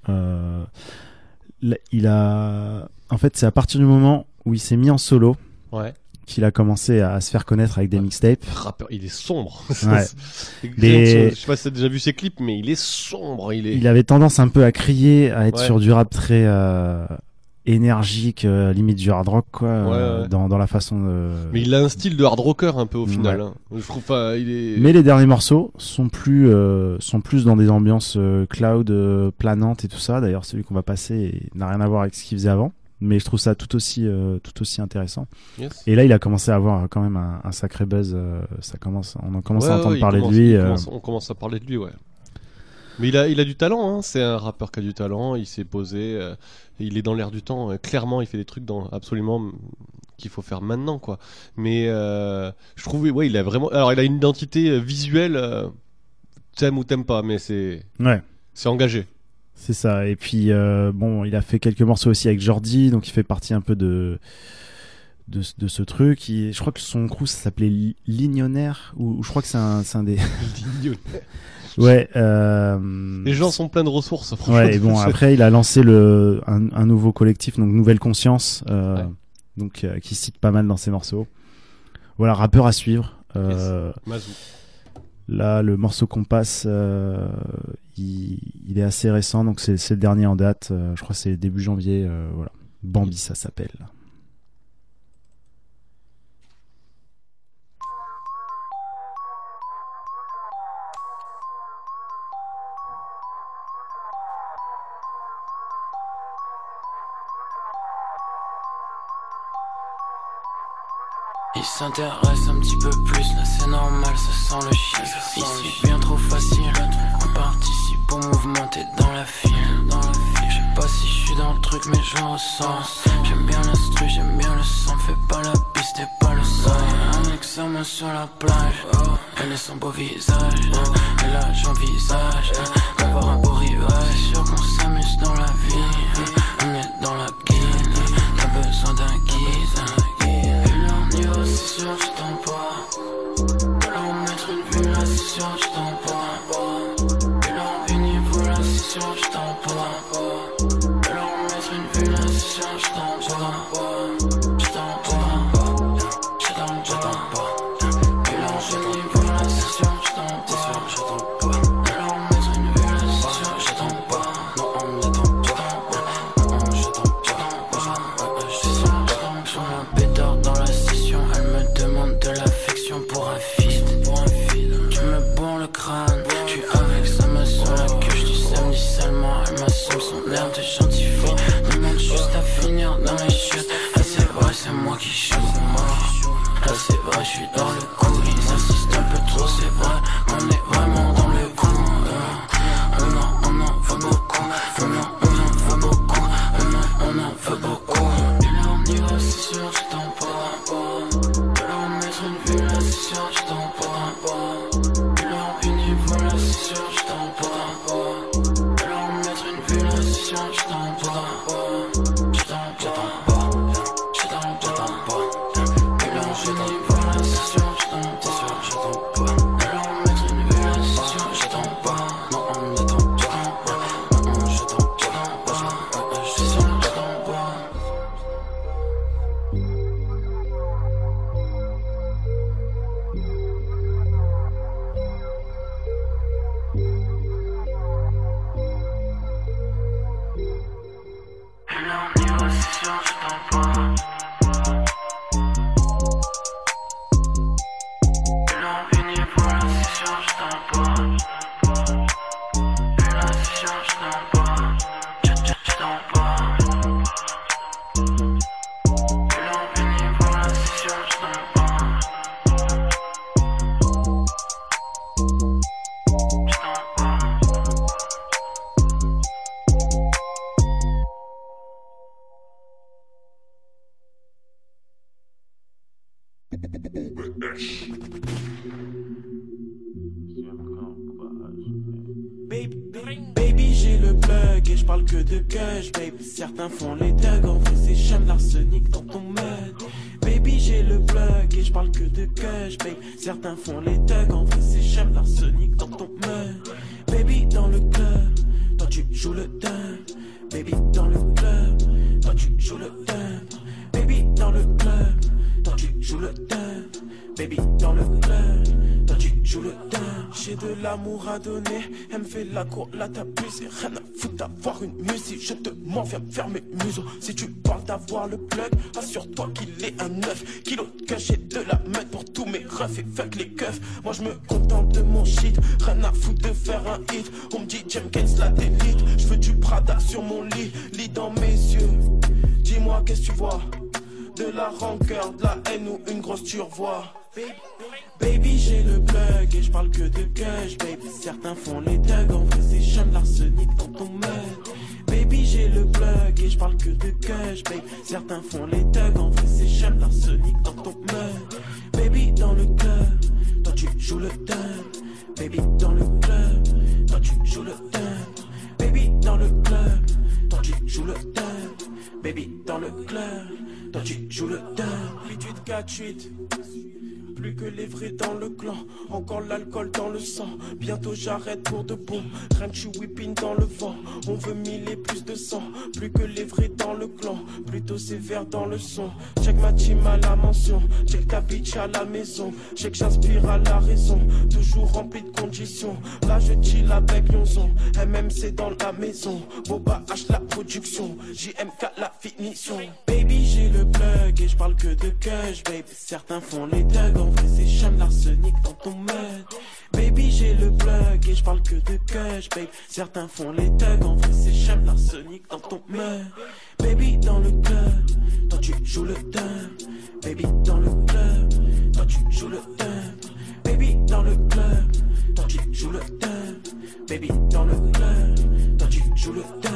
En fait, c'est à partir du moment où il s'est mis en solo qu'il a commencé à se faire connaître avec des mixtapes. Rappeur, il est sombre. Ouais. Je sais pas si t'as déjà vu ses clips, mais il est sombre. Il avait tendance un peu à crier, à être sur du rap très énergique, limite du hard rock, quoi, dans la façon de... Mais il a un style de hard rocker un peu au final. Hein. Je trouve pas. Mais les derniers morceaux sont plus dans des ambiances cloud, planantes et tout ça. D'ailleurs, celui qu'on va passer n'a rien à voir avec ce qu'il faisait avant. Mais je trouve ça tout aussi intéressant. Yes. Et là, il a commencé à avoir quand même un sacré buzz. On commence à entendre parler de lui. On commence à parler de lui, ouais. Mais il a du talent, hein. C'est un rappeur qui a du talent. Il s'est posé, il est dans l'air du temps. Clairement, il fait des trucs absolument qu'il faut faire maintenant, quoi. Mais je trouve, il a vraiment. Alors, il a une identité visuelle. T'aimes ou t'aimes pas, mais c'est engagé. C'est ça. Et puis il a fait quelques morceaux aussi avec Jordi, donc il fait partie un peu de ce truc. Je crois que son crew ça s'appelait Lignonnaire, ou je crois que c'est un des. Lignonnaire. Ouais. Les gens sont pleins de ressources. Franchement. Ouais. Et bon, après il a lancé un nouveau collectif, donc Nouvelle Conscience, donc qui cite pas mal dans ses morceaux. Voilà, rappeur à suivre. Mazou. Là, le morceau qu'on passe, il est assez récent, donc c'est le dernier en date. Je crois que c'est début janvier. Voilà. Bambi, ça s'appelle. Il s'intéresse un petit peu plus, là c'est normal, ça sent le chien. Ici bien trop facile, on participe au mouvement, t'es dans la file. Je sais pas si je suis dans le truc mais je le ressens. J'aime bien l'instru, j'aime bien le son, fais pas la piste, t'es pas le son. Un examen sur la plage, elle est son beau visage. Et là j'envisage d'avoir un beau rivage. C'est sûr qu'on s'amuse dans la vie, on est dans la guilde. T'as besoin d'un guide. C'est sûr, je t'envoie. De là, on mettre une vue là, c'est sûr, je t'envoie. De là, une niveau là, c'est sûr, je t'envoie. De là, on mettre une vue là, c'est sûr, je t'envoie. Je t'envoie. Je t'envoie. De là, une niveau là, c'est sûr, je t'envoie. De là, on mettre une vue là, c'est sûr, je t'envoie. Non, on attend, je t'envoie. Non, je t'envoie. Je t'envoie. Sur la pétard dans la session, elle me demande de l'affection pour un feed. Tu me bourres le crâne, je suis avec sa main sur la queue, je dis samedi seulement, elle m'assume son air de gentil fille. Demande juste à finir dans les chutes. Ah c'est vrai, c'est moi qui shoot. Là c'est vrai, je suis dans le coup. Ils insistent un peu trop, c'est vrai, on est vraiment dans le coup. On en veut beaucoup, on en veut beaucoup, on en veut beaucoup. Et là on y va, c'est sûr, je t'envoie. Et là on mettre une vue là, c'est sûr, je t'envoie. Et là une niveau là, c'est sûr, je t'envoie. Et là on mettre une vue là, c'est sûr, je t'envoie. Je t'envoie. Je t'envoie. Et là une niveau là, c'est sûr, je t'envoie. Et là on mettre une vue là, c'est sûr, je t'envoie. Non on attend, je t'envoie. Non je t'envoie. Je suis sûr, je t'envoie. Et là on ira, c'est sûr, je t'envoie. Et là une niveau là, c'est sûr, je t'envoie. Et là c'est sûr, je t'envoie. Je t'envoie. Et là une niveau là, c'est sûr, je t'envoie. Baby, j'ai le plug et je parle que de gush, baby. Certains font les thugs, en vrai c'est chum l'arsenic dans ton mug. Baby, j'ai le plug plug et je parle que de cash, babe. Certains font les thugs, en vrai c'est j'aime l'arsenic dans ton meurtre. Baby dans le club, toi tu joues le dumb. Baby dans le club, toi tu joues le dumb. Baby dans le club, toi tu joues le dumb. Baby dans le club, toi tu joues le dumb. J'ai de l'amour à donner, elle me fait la cour, la t'abuse. Et rien à foutre d'avoir une musique, je te mens, viens me faire mes museaux. Si tu parles d'avoir le plug, assure-toi qu'il est un 9 kilos de cash et de la meute pour tous mes refs et fuck les keufs. Moi je me contente de mon shit, rien à foutre de faire un hit. On me dit James Kens la délite, je veux du Prada sur mon lit dans mes yeux. Dis-moi qu'est-ce que tu vois, de la rancœur, de la haine ou une grosse turvoie. Baby j'ai le plug et je parle que de cash, baby. Certains font les thugs, en vrai c'est j'aime l'arsenic dans ton meurtre. Baby j'ai le plug et je parle que de cash, baby. Certains font les thugs, en vrai c'est j'aime l'arsenic dans ton meurtre. Baby dans le club, toi tu joues le dumb. Baby dans le club, toi tu joues le dumb. Baby dans le club, toi tu joues le dumb. Baby dans le club, toi tu joues le dumb. 8-8-4-8, plus que les vrais dans le clan. Encore l'alcool dans le sang. Bientôt j'arrête pour de bon. Rien que je suis whipping dans le vent. On veut 1000 et plus de sang. Plus que les vrais dans le clan. Plutôt sévère dans le son. Check ma team à la mention. Check ta bitch à la maison. Check j'inspire à la raison. Toujours rempli de conditions. Là je chill avec Lionzon. MMC dans la maison. Boba H la production. JMK la finition. Baby j'ai le plug et je parle que de cash, baby. Certains font les thugs, en vrai c'est j'aime l'arsenic dans ton meurtre. Baby j'ai le plug et je parle que de cash, baby. Certains font les thugs, en vrai c'est j'aime l'arsenic dans ton meurtre. Baby dans le club, toi tu joues le dumb. Baby dans le club, toi tu joues le dumb. Baby dans le club, toi tu joues le dumb. Baby dans le club, toi tu joues le dumb.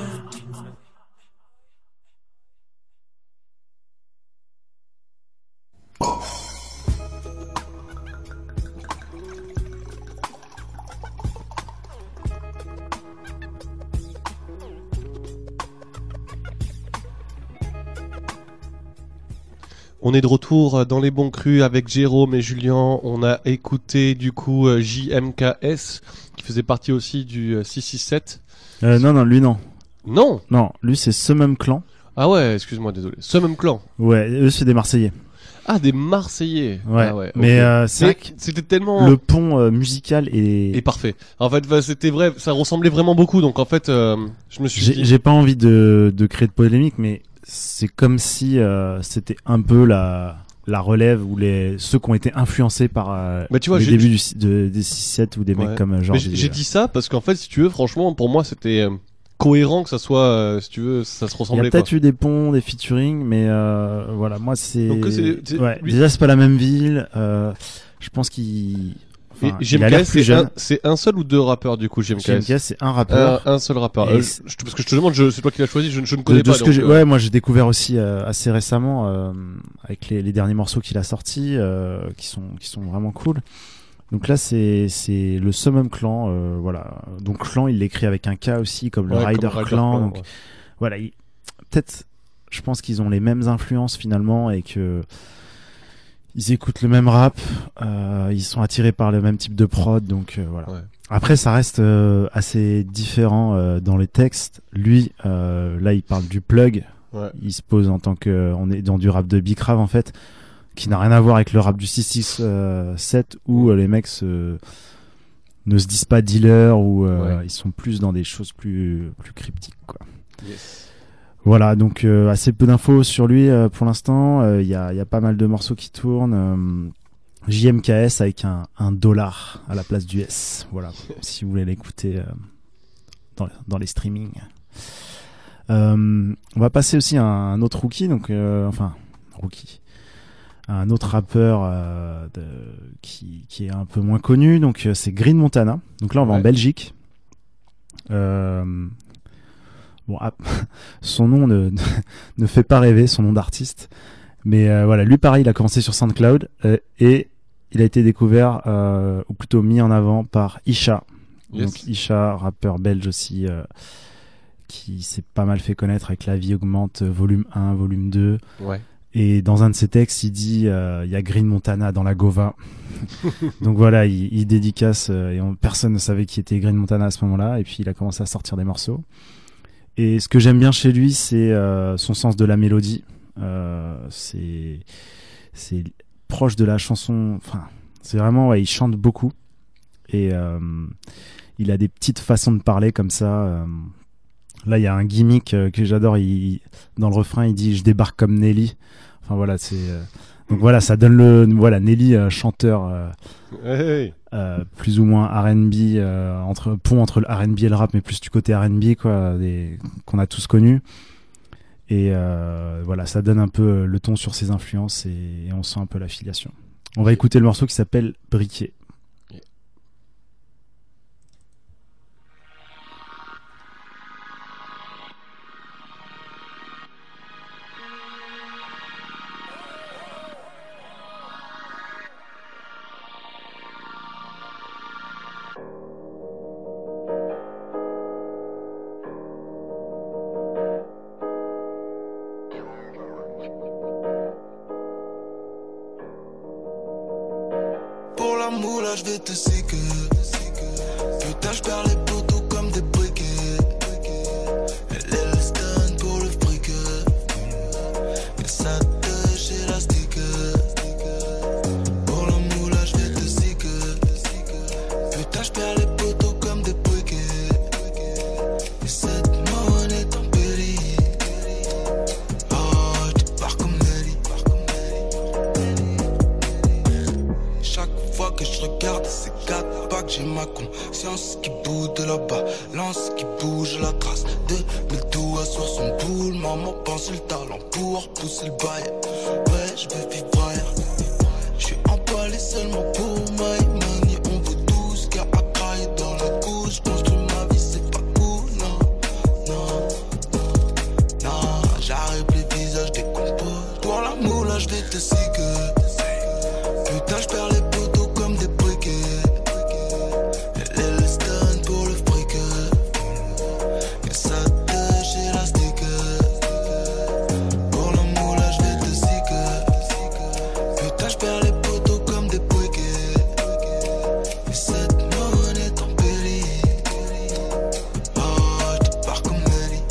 On est de retour dans les bons crus avec Jérôme et Julien. On a écouté du coup JMKS qui faisait partie aussi du 667. Non, lui non. Non. Non, lui c'est Summum Clan. Ah ouais, excuse-moi, désolé. Summum Clan. Ouais, eux c'est des Marseillais. Ah, des Marseillais. Ouais. Ah ouais, mais okay. c'est vrai que c'était tellement le pont musical est parfait. En fait, c'était vrai, ça ressemblait vraiment beaucoup. Donc en fait, je me suis dit... J'ai pas envie de créer de polémique, mais c'est comme si c'était un peu la relève ou ceux qui ont été influencés par tu vois, les débuts des 6-7 ou des mecs comme genre. J'ai dit ça parce qu'en fait, si tu veux, franchement, pour moi, c'était cohérent que ça soit, si tu veux, ça se ressemblait. Il y a peut-être eu des ponts, des featuring, mais voilà, moi c'est. Donc, déjà c'est pas la même ville. Je pense qu'il. Enfin, JMKS, c'est un seul ou deux rappeurs du coup JMKS? JMKS c'est un rappeur. Un seul rappeur. Parce que je te demande, c'est toi qui l'as choisi, je ne connais pas. Ouais, moi j'ai découvert aussi assez récemment avec les derniers morceaux qu'il a sortis, qui sont vraiment cool. Donc là c'est le Summum Clan, voilà. Donc Clan il l'écrit avec un K aussi, comme le Rider Clan. Donc voilà, peut-être, je pense qu'ils ont les mêmes influences finalement et que ils écoutent le même rap, ils sont attirés par le même type de prod, donc voilà. Ouais. Après, ça reste assez différent dans les textes. Lui, là, il parle du plug. Ouais. Il se pose en tant que, on est dans du rap de Bicrave en fait, qui n'a rien à voir avec le rap du 667 où les mecs ne se disent pas dealer ou ils sont plus dans des choses plus cryptiques, quoi. Yes. Voilà, donc assez peu d'infos sur lui pour l'instant. Il y a pas mal de morceaux qui tournent. JMKS avec un dollar à la place du S. Voilà, si vous voulez l'écouter dans les streamings. On va passer aussi à un autre rookie, donc un autre rappeur qui est un peu moins connu. Donc c'est Green Montana. Donc là on va en Belgique. Bon, son nom ne fait pas rêver, son nom d'artiste. Mais voilà, lui pareil, il a commencé sur SoundCloud et il a été découvert, ou plutôt mis en avant par Isha. Yes. Donc Isha, rappeur belge aussi, qui s'est pas mal fait connaître avec La Vie Augmente, volume 1, volume 2. Ouais. Et dans un de ses textes, il dit il y a Green Montana dans la Gova. Donc voilà, il dédicace et personne ne savait qui était Green Montana à ce moment-là. Et puis il a commencé à sortir des morceaux. Et ce que j'aime bien chez lui, c'est son sens de la mélodie. C'est proche de la chanson. Enfin, c'est vraiment, ouais, il chante beaucoup. Et il a des petites façons de parler comme ça. Là, il y a un gimmick que j'adore. Dans le refrain, il dit « Je débarque comme Nelly ». Enfin voilà, c'est donc voilà, ça donne Nelly, chanteur plus ou moins R&B, pont entre le R&B et le rap, mais plus du côté R&B quoi, qu'on a tous connu. Et voilà, ça donne un peu le ton sur ses influences et on sent un peu l'affiliation. On va écouter le morceau qui s'appelle Briquet. Je vais te séquer. Putain, je perds les poteaux comme des briquets. Elle est le stand pour le fric. Et ça touche élastique. Pour la moula, je vais te séquer. Putain, je perds les poteaux comme des briquets. Et cette monnaie est en péril. Oh, tu pars comme Nelly. Chaque fois que je regarde ces 4 packs, j'ai ma conscience qui bouge de là-bas, lance qui bouge la trace de mes doigts sur son boule. Maman pense le talent pour pousser le bail. Ouais, je veux vivre. Je suis emballé seulement pour my money. On veut tous qu'à crailler dans la couche. Construire ma vie, c'est pas cool, non, non, non. J'arrive les visages décompose. Pour la moula, je vais te séquer. Putain, je perds les poteaux comme des briquets. Elle est le stand pour le fric. Et ça touche élastique. Pour la moula, je vais te séquer. Putain, je perds les poteaux comme des briquets. Et cette monnaie est en péril. Oh, tu pars comme Nelly.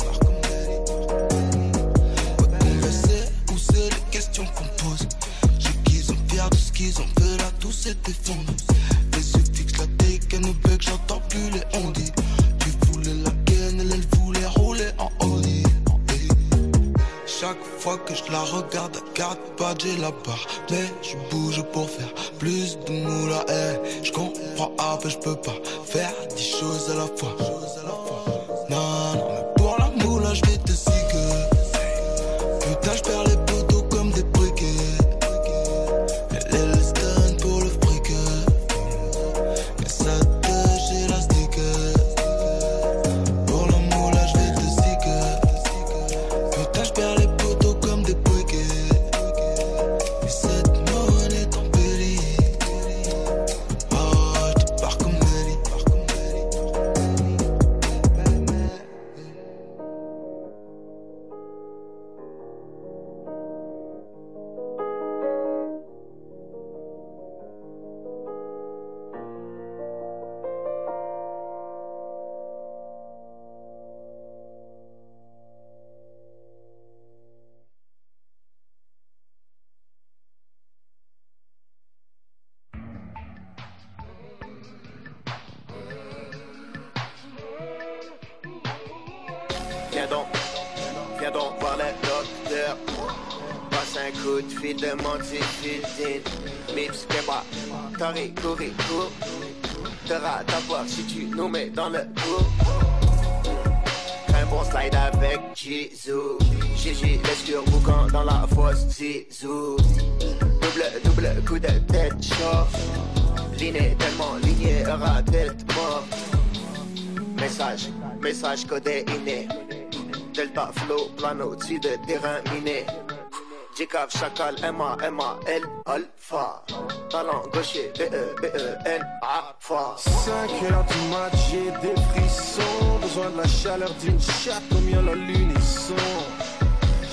Ouais, converser où c'est les questions qu'on pose. De ce qu'ils ont fait là, tout s'est effondré. Les yeux fixent la tech, nous bec, j'entends plus les ondis. Tu voulais la gaine, elle voulait rouler en Audi. Chaque fois que je la regarde, elle garde pas, j'ai la barre. Mais je bouge pour faire plus de moula. Je comprends un peu, je peux pas faire 10 choses à la fois. Non, non, mais pour la moula, je vais te séquer. Putain, je perds les poteaux comme des briquets. Viens donc voir le docteur. Passe un coup de fil de Montifildine. Mips, Keba, Tari, Kouriko. T'auras ta boire si tu nous mets dans le coup. Un bon slide avec Jizou. Gigi, l'escure boucan dans la fosse Zizou. Double coup de tête chaud. Liné tellement ligné, aura tête mort. Message codé inné. Delta flow, plan au-dessus de terrain miné. J-Cav, Chacal, M-A-L, Alpha. Talent gaucher, B-E-N, A-Fa. 5h du match, j'ai des frissons. Besoin de la chaleur d'une chatte, comme y'a la lune et son.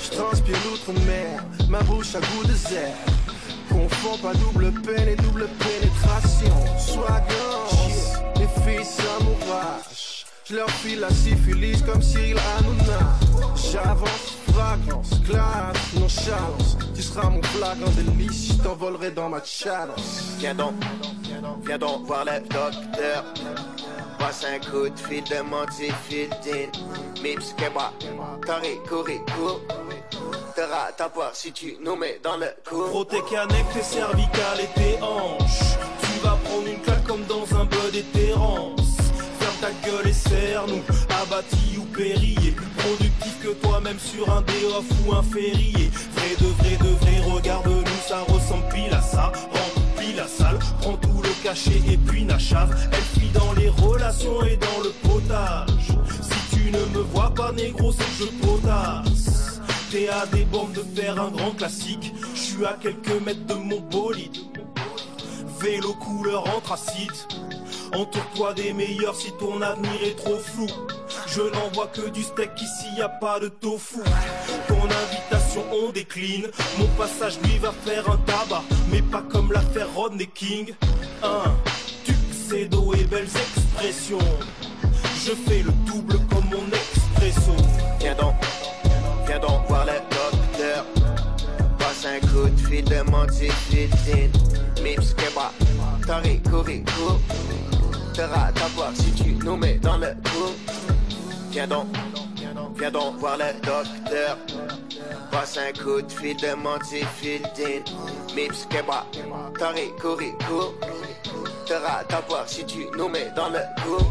Je transpire l'outre-mer, ma bouche a goût de zère. Confond pas double peine et double pénétration. Swagance, les filles s'amouragent. Je leur file la syphilis comme Cyril Hanouna. J'avance, fragrance, classe, nonchalance. Tu seras mon flagrant délice, je t'envolerai dans ma challenge. Viens donc voir le docteur. Passe un coup de fil de Montifidine. Mips Keba, Tariq, t'auras ta part si tu nous mets dans le coup. Protécanec, tes cervicales et tes hanches. Tu vas prendre une claque comme dans un bud et Terrence. Ferme ta gueule et serre-nous, abattis ou périllés. Plus productif que toi-même sur un day-off ou un férié. Vrai de vrai, regarde-nous, ça ressemble pile à ça. Remplis la salle, prends tout le cachet et puis n'achave. Elle fuit dans les relations et dans le potage. Si tu ne me vois pas négro, c'est que je potasse. T'es à des bombes de faire un grand classique. Je suis à quelques mètres de mon bolide. Vélo couleur anthracite. Entoure-toi des meilleurs si ton avenir est trop flou. Je n'envoie que du steak, ici y a pas de tofu. Ton invitation on décline. Mon passage lui va faire un tabac, mais pas comme l'affaire Rodney King. Un tuxedo et belles expressions. Je fais le double comme mon expresso. Viens donc voir le docteur. Passe un coup de fil de Montifidine. Mips Keba, Tariq, t'auras ta part si tu nous mets dans le coup. Viens donc voir le docteur. Passe un coup de fil de Montifidine. Mips Keba, Tariq, t'auras ta part si tu nous mets dans le coup.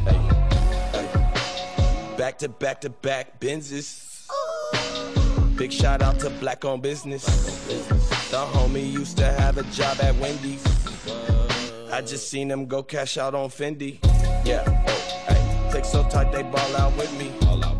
Back to back Benzes. Big shout out to Black on Business. The homie used to have a job at Wendy's. I just seen him go cash out on Fendi. Yeah, hey, click so tight they ball out with me.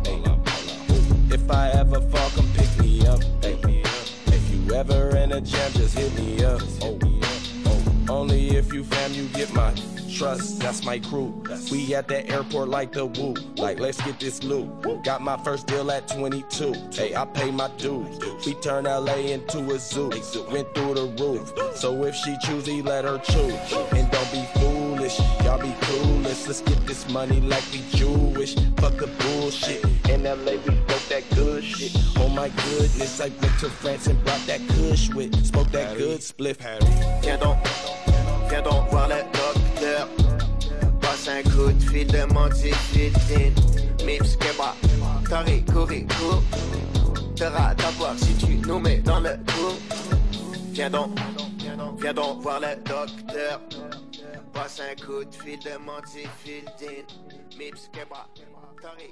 If I ever fall, come pick me up. Hey, if you ever in a jam, just hit me up. Only if you fam, you get my trust. That's my crew. We at the airport like the woo. Like, let's get this loot. Got my first deal at 22. Hey, I pay my dues. We turn LA into a zoo. Went through the roof. So if she choosy, let her choose. And don't be foolish. Y'all be clueless. Let's get this money like we Jewish. Fuck the bullshit. In LA, we spoke that good shit. Oh my goodness, I went to France and brought that kush with. Spoke that good spliff. Viens donc voir le docteur. Passe un coup de fil de Montifidine. Mips Keba, Tariq, t'auras ta part si tu nous mets dans le coup. Viens donc voir le docteur. Passe un coup de fil de Montifidine. Mips Keba, Tariq,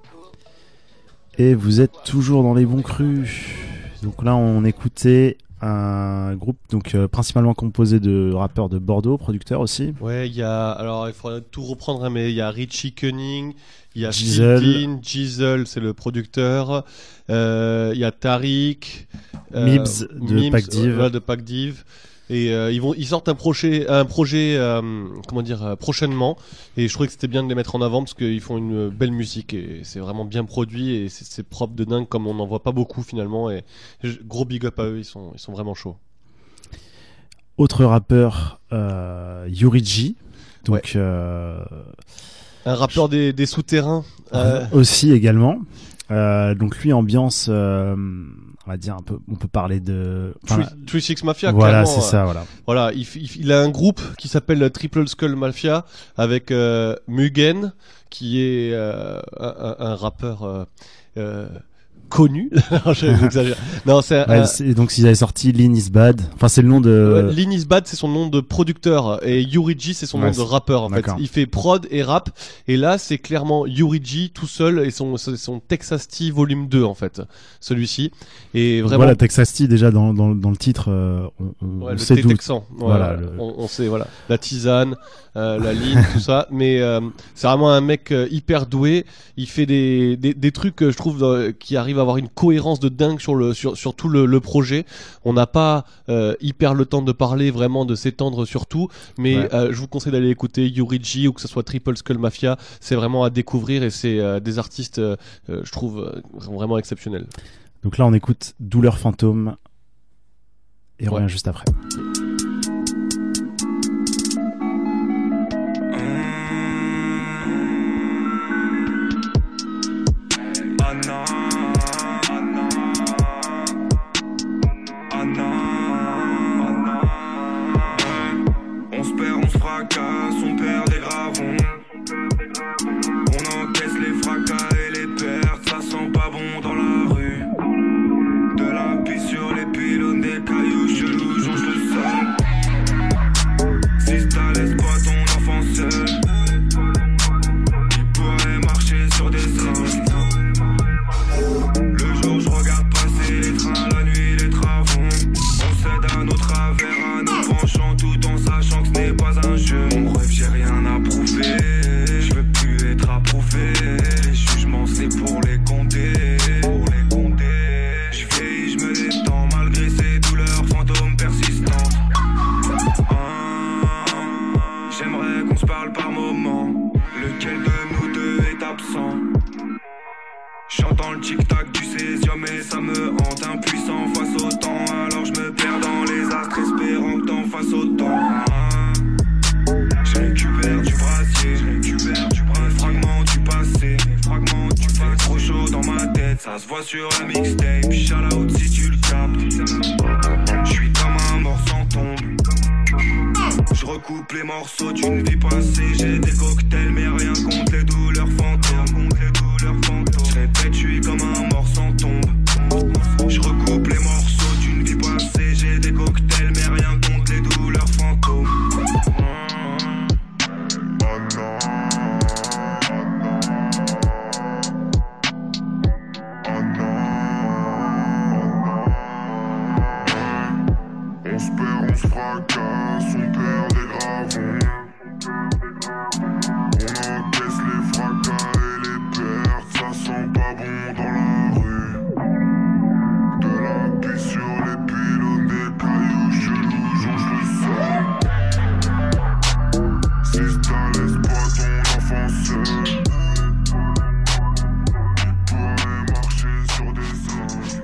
Et vous êtes toujours dans les bons crus. Donc là, on écoutait un groupe donc principalement composé de rappeurs de Bordeaux, producteurs aussi. Ouais, alors il faudrait tout reprendre, hein, mais il y a Richie Cunning, il y a Gizel, c'est le producteur, il y a Tariq, Mibs de Pac Div. Et ils sortent un projet prochainement, et je trouvais que c'était bien de les mettre en avant parce qu'ils font une belle musique et c'est vraiment bien produit et c'est propre de dingue comme on n'en voit pas beaucoup finalement, et gros big up à eux, ils sont vraiment chauds. Autre rappeur, Yuri, donc un rappeur des souterrains aussi également. Donc lui, ambiance, on va dire un peu, on peut parler de 3-6 Mafia. Voilà, c'est ça, voilà. Voilà, il a un groupe qui s'appelle Triple Skull Mafia avec Mugen, qui est un rappeur connu. J'exagère. Non, donc ils avaient sorti Lean is Bad. Enfin, c'est le nom de. Lean is Bad, c'est son nom de producteur, et Yuri, c'est son nom de rappeur. En fait, il fait prod et rap. Et là, c'est clairement Yuri tout seul et son Texas T Volume 2 en fait, celui-ci. Et vraiment. Voilà, Texas T déjà dans le titre, on sait d'où. Texan. Voilà, on sait, voilà, la tisane, la ligne, tout ça. Mais c'est vraiment un mec hyper doué. Il fait des trucs, je trouve, qui arrivent à avoir une cohérence de dingue sur tout le projet. On n'a pas hyper le temps de parler, vraiment de s'étendre sur tout, mais je vous conseille d'aller écouter Yuri ou que ce soit Triple Skull Mafia. C'est vraiment à découvrir et c'est des artistes, je trouve, vraiment exceptionnels. Donc là, on écoute Douleur Fantôme et on revient juste après. On se perd, on se fracasse, on perd des gravons. On encaisse les fracas et les pertes, ça sent pas bon dans la rue. De la pisse sur les pylônes, des cailloux chelous, jonche le sol. Si t'as l'espoir ton enfant seul, il pourrait marcher sur des trains. Le jour je regarde passer les trains, la nuit les travaux. On cède à nos travers, à nos penchants, tout en sachant que ce n'est pas un jeu. Mon rêve, j'ai rien à prouver, je veux plus être approuvé. Les jugements c'est pour les compter, Je vieillis, je me détends malgré ces douleurs fantômes persistantes. J'aimerais qu'on se parle par moments, lequel de nous deux est absent? J'entends le tic-tac du césium et ça me hante, impuissant face au temps. Alors je me perds dans les astres espérant que t'en fasses autant. Je récupère du brasier, fragments du passé, fait trop chaud dans ma tête, ça se voit sur la mixtape. Shout out si tu le captes. Je suis comme un mort sans tombe. Je recoupe les morceaux d'une vie passée. J'ai des cocktails mais rien contre les douleurs fantômes. Je répète, je suis comme un mort sans tombe. Je recoupe les morceaux d'une vie passée. J'ai des cocktails mais rien contre les douleurs fantômes. On se perd, on se fracasse, on perd des gravons. On encaisse les fracas et les pertes, ça sent pas bon dans la rue. De la pisse sur les pylônes, des cailloux chelous, jonche le sol. Si t'as l'espoir ton enfant seul, il pourrait marcher sur des os.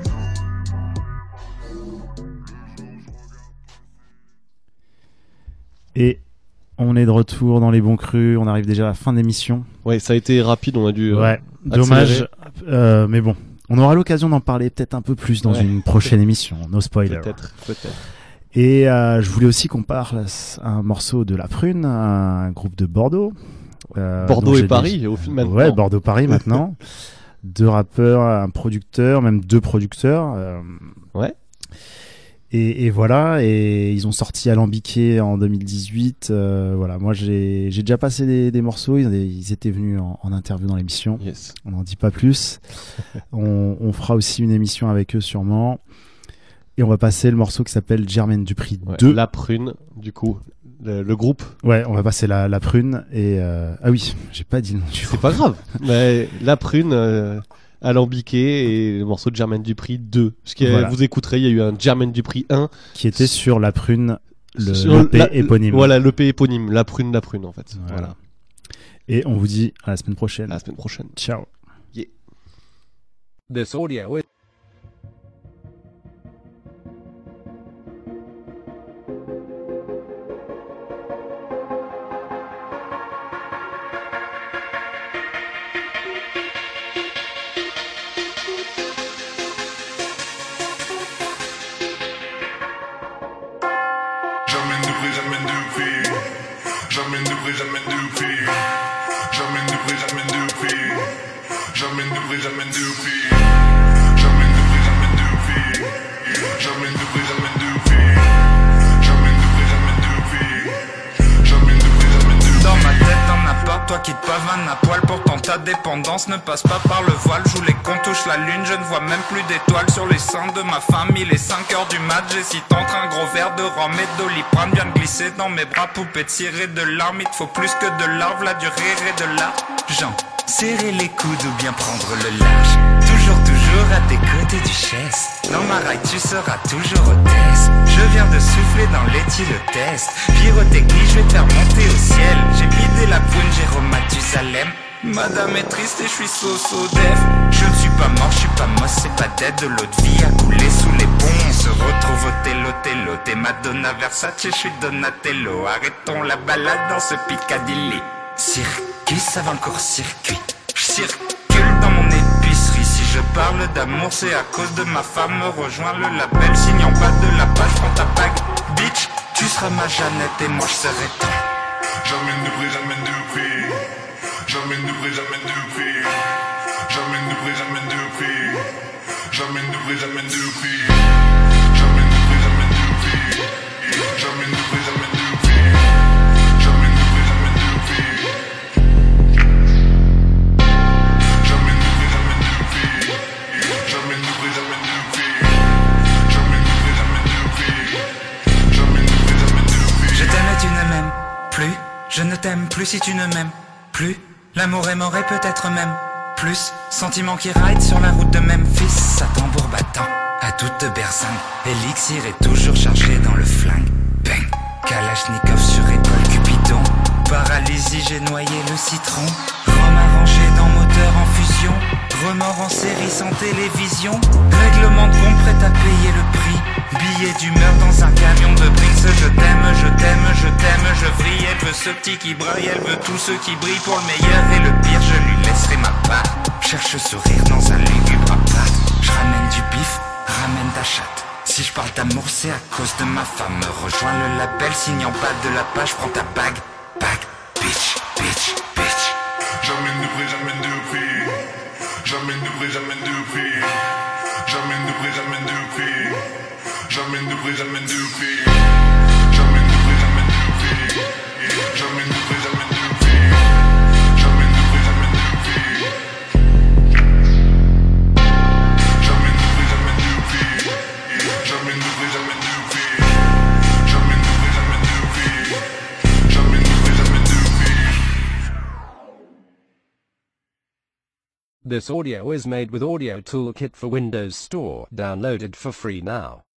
Et on est de retour dans les bons crus, on arrive déjà à la fin de l'émission. Ouais, ça a été rapide, on a dû dommage, mais bon, on aura l'occasion d'en parler peut-être un peu plus dans une prochaine émission, no spoiler. Peut-être. Et je voulais aussi qu'on parle à un morceau de La Prune, un groupe de Bordeaux. Bordeaux et Paris, au final. Ouais, Bordeaux-Paris maintenant. 2 rappeurs, un producteur, même 2 producteurs. Ouais. Et voilà, et ils ont sorti Alambiqué en 2018. Voilà, moi j'ai déjà passé des morceaux. Ils étaient venus en interview dans l'émission. Yes. On n'en dit pas plus. on fera aussi une émission avec eux sûrement. Et on va passer le morceau qui s'appelle Germaine Dupri 2. La Prune, du coup, le groupe. Ouais, on va passer la Prune. Et ah oui, j'ai pas dit le nom du groupe. C'est pas grave. Mais La Prune. Alambiqué et le morceau de Germaine Dupri 2. Parce que vous écouterez, il y a eu un Germaine Dupri 1 qui était sur La Prune, l'EP éponyme. Voilà, l'EP éponyme, La Prune en fait. Voilà. Et on vous dit à la semaine prochaine. À la semaine prochaine. Ciao. Yeah. This audio is toi qui te pavane à poil, pourtant ta dépendance ne passe pas par le voile. Joue les cons, touche la lune, je ne vois même plus d'étoiles sur les seins de ma femme. Il est 5h du mat, j'hésite entre un gros verre de rhum et de Doliprane. Vient de glisser dans mes bras, poupée tirée de larmes. Il te faut plus que de larves, la durée et de l'argent. Serrer les coudes ou bien prendre le large. Toujours à tes côtés duchesse. Dans ma raille tu seras toujours hôtesse. Je viens de souffler dans l'éthylotest. Pyrotechnie, je vais te faire monter au ciel. J'ai vidé la poune, Jérôme Mathusalem. Madame est triste et je suis so-so-def. Je ne suis pas mort, je suis pas moche, c'est pas dead. De l'eau de vie a coulé sous les ponts. On se retrouve au télo. T'es Madonna Versace, je suis Donatello. Arrêtons la balade dans ce Piccadilly. Circuit, ça va encore circuit. Je circule dans mon épicerie. Si je parle d'amour, c'est à cause de ma femme. Rejoins le label, signe en bas de la page. Prends ta bague, bitch, tu seras ma Jeannette et moi je serai ton. J'emmène de près, j'emmène de près. J'emmène de près, j'emmène de près. J'emmène de près, j'emmène de près. J'emmène de près, j'emmène de près. J'emmène de près, j'emmène de près. J'emmène de près, j'emmène de près. J'emmène de près, j'emmène de près. J'emmène de près, j'emmène de près. J'emmène de près, j'emmène de près. J'emmène de près, j'emmène de près. J'emmène de près, j'emmène de près. Je t'aime et tu ne m'aimes plus. Je ne t'aime plus si tu ne m'aimes plus. L'amour est mort et peut-être même plus. Sentiment qui ride sur la route de Memphis. Ça tambour battant à toute berzingue. Elixir est toujours chargé dans le flingue. Bang, Kalachnikov sur épaule Cupidon. Paralysie, j'ai noyé le citron. Rhum arrangé dans moteur en fusion. Remords en série sans télévision. Règlement de compte prêt à payer le prix. Billet d'humeur dans un camion de Brinks. Je t'aime, je t'aime, je t'aime, je vrille. Elle veut ce petit qui braille, elle veut tous ceux qui brillent. Pour le meilleur et le pire, je lui laisserai ma part. Cherche sourire dans un lugubre plat. Je ramène du bif, ramène ta chatte. Si je parle d'amour, c'est à cause de ma femme. Rejoins le label, signe en bas de la page. Prends ta bague, bitch, bitch, bitch. J'emmène de près, j'emmène de près. J'emmène de près, j'emmène de près. J'emmène de près, j'emmène de près. J'emmène de près, j'emmène de près. J'emmène de près, j'emmène de près. J'emmène de près, j'emmène de près. J'emmène de près, j'emmène de près. J'emmène de près, j'emmène de près. J'emmène de près, j'emmène de près. J'emmène de près, j'emmène de près. J'emmène de près, j'emmène de près. This audio is made with Audio Toolkit for Windows Store, downloaded for free now.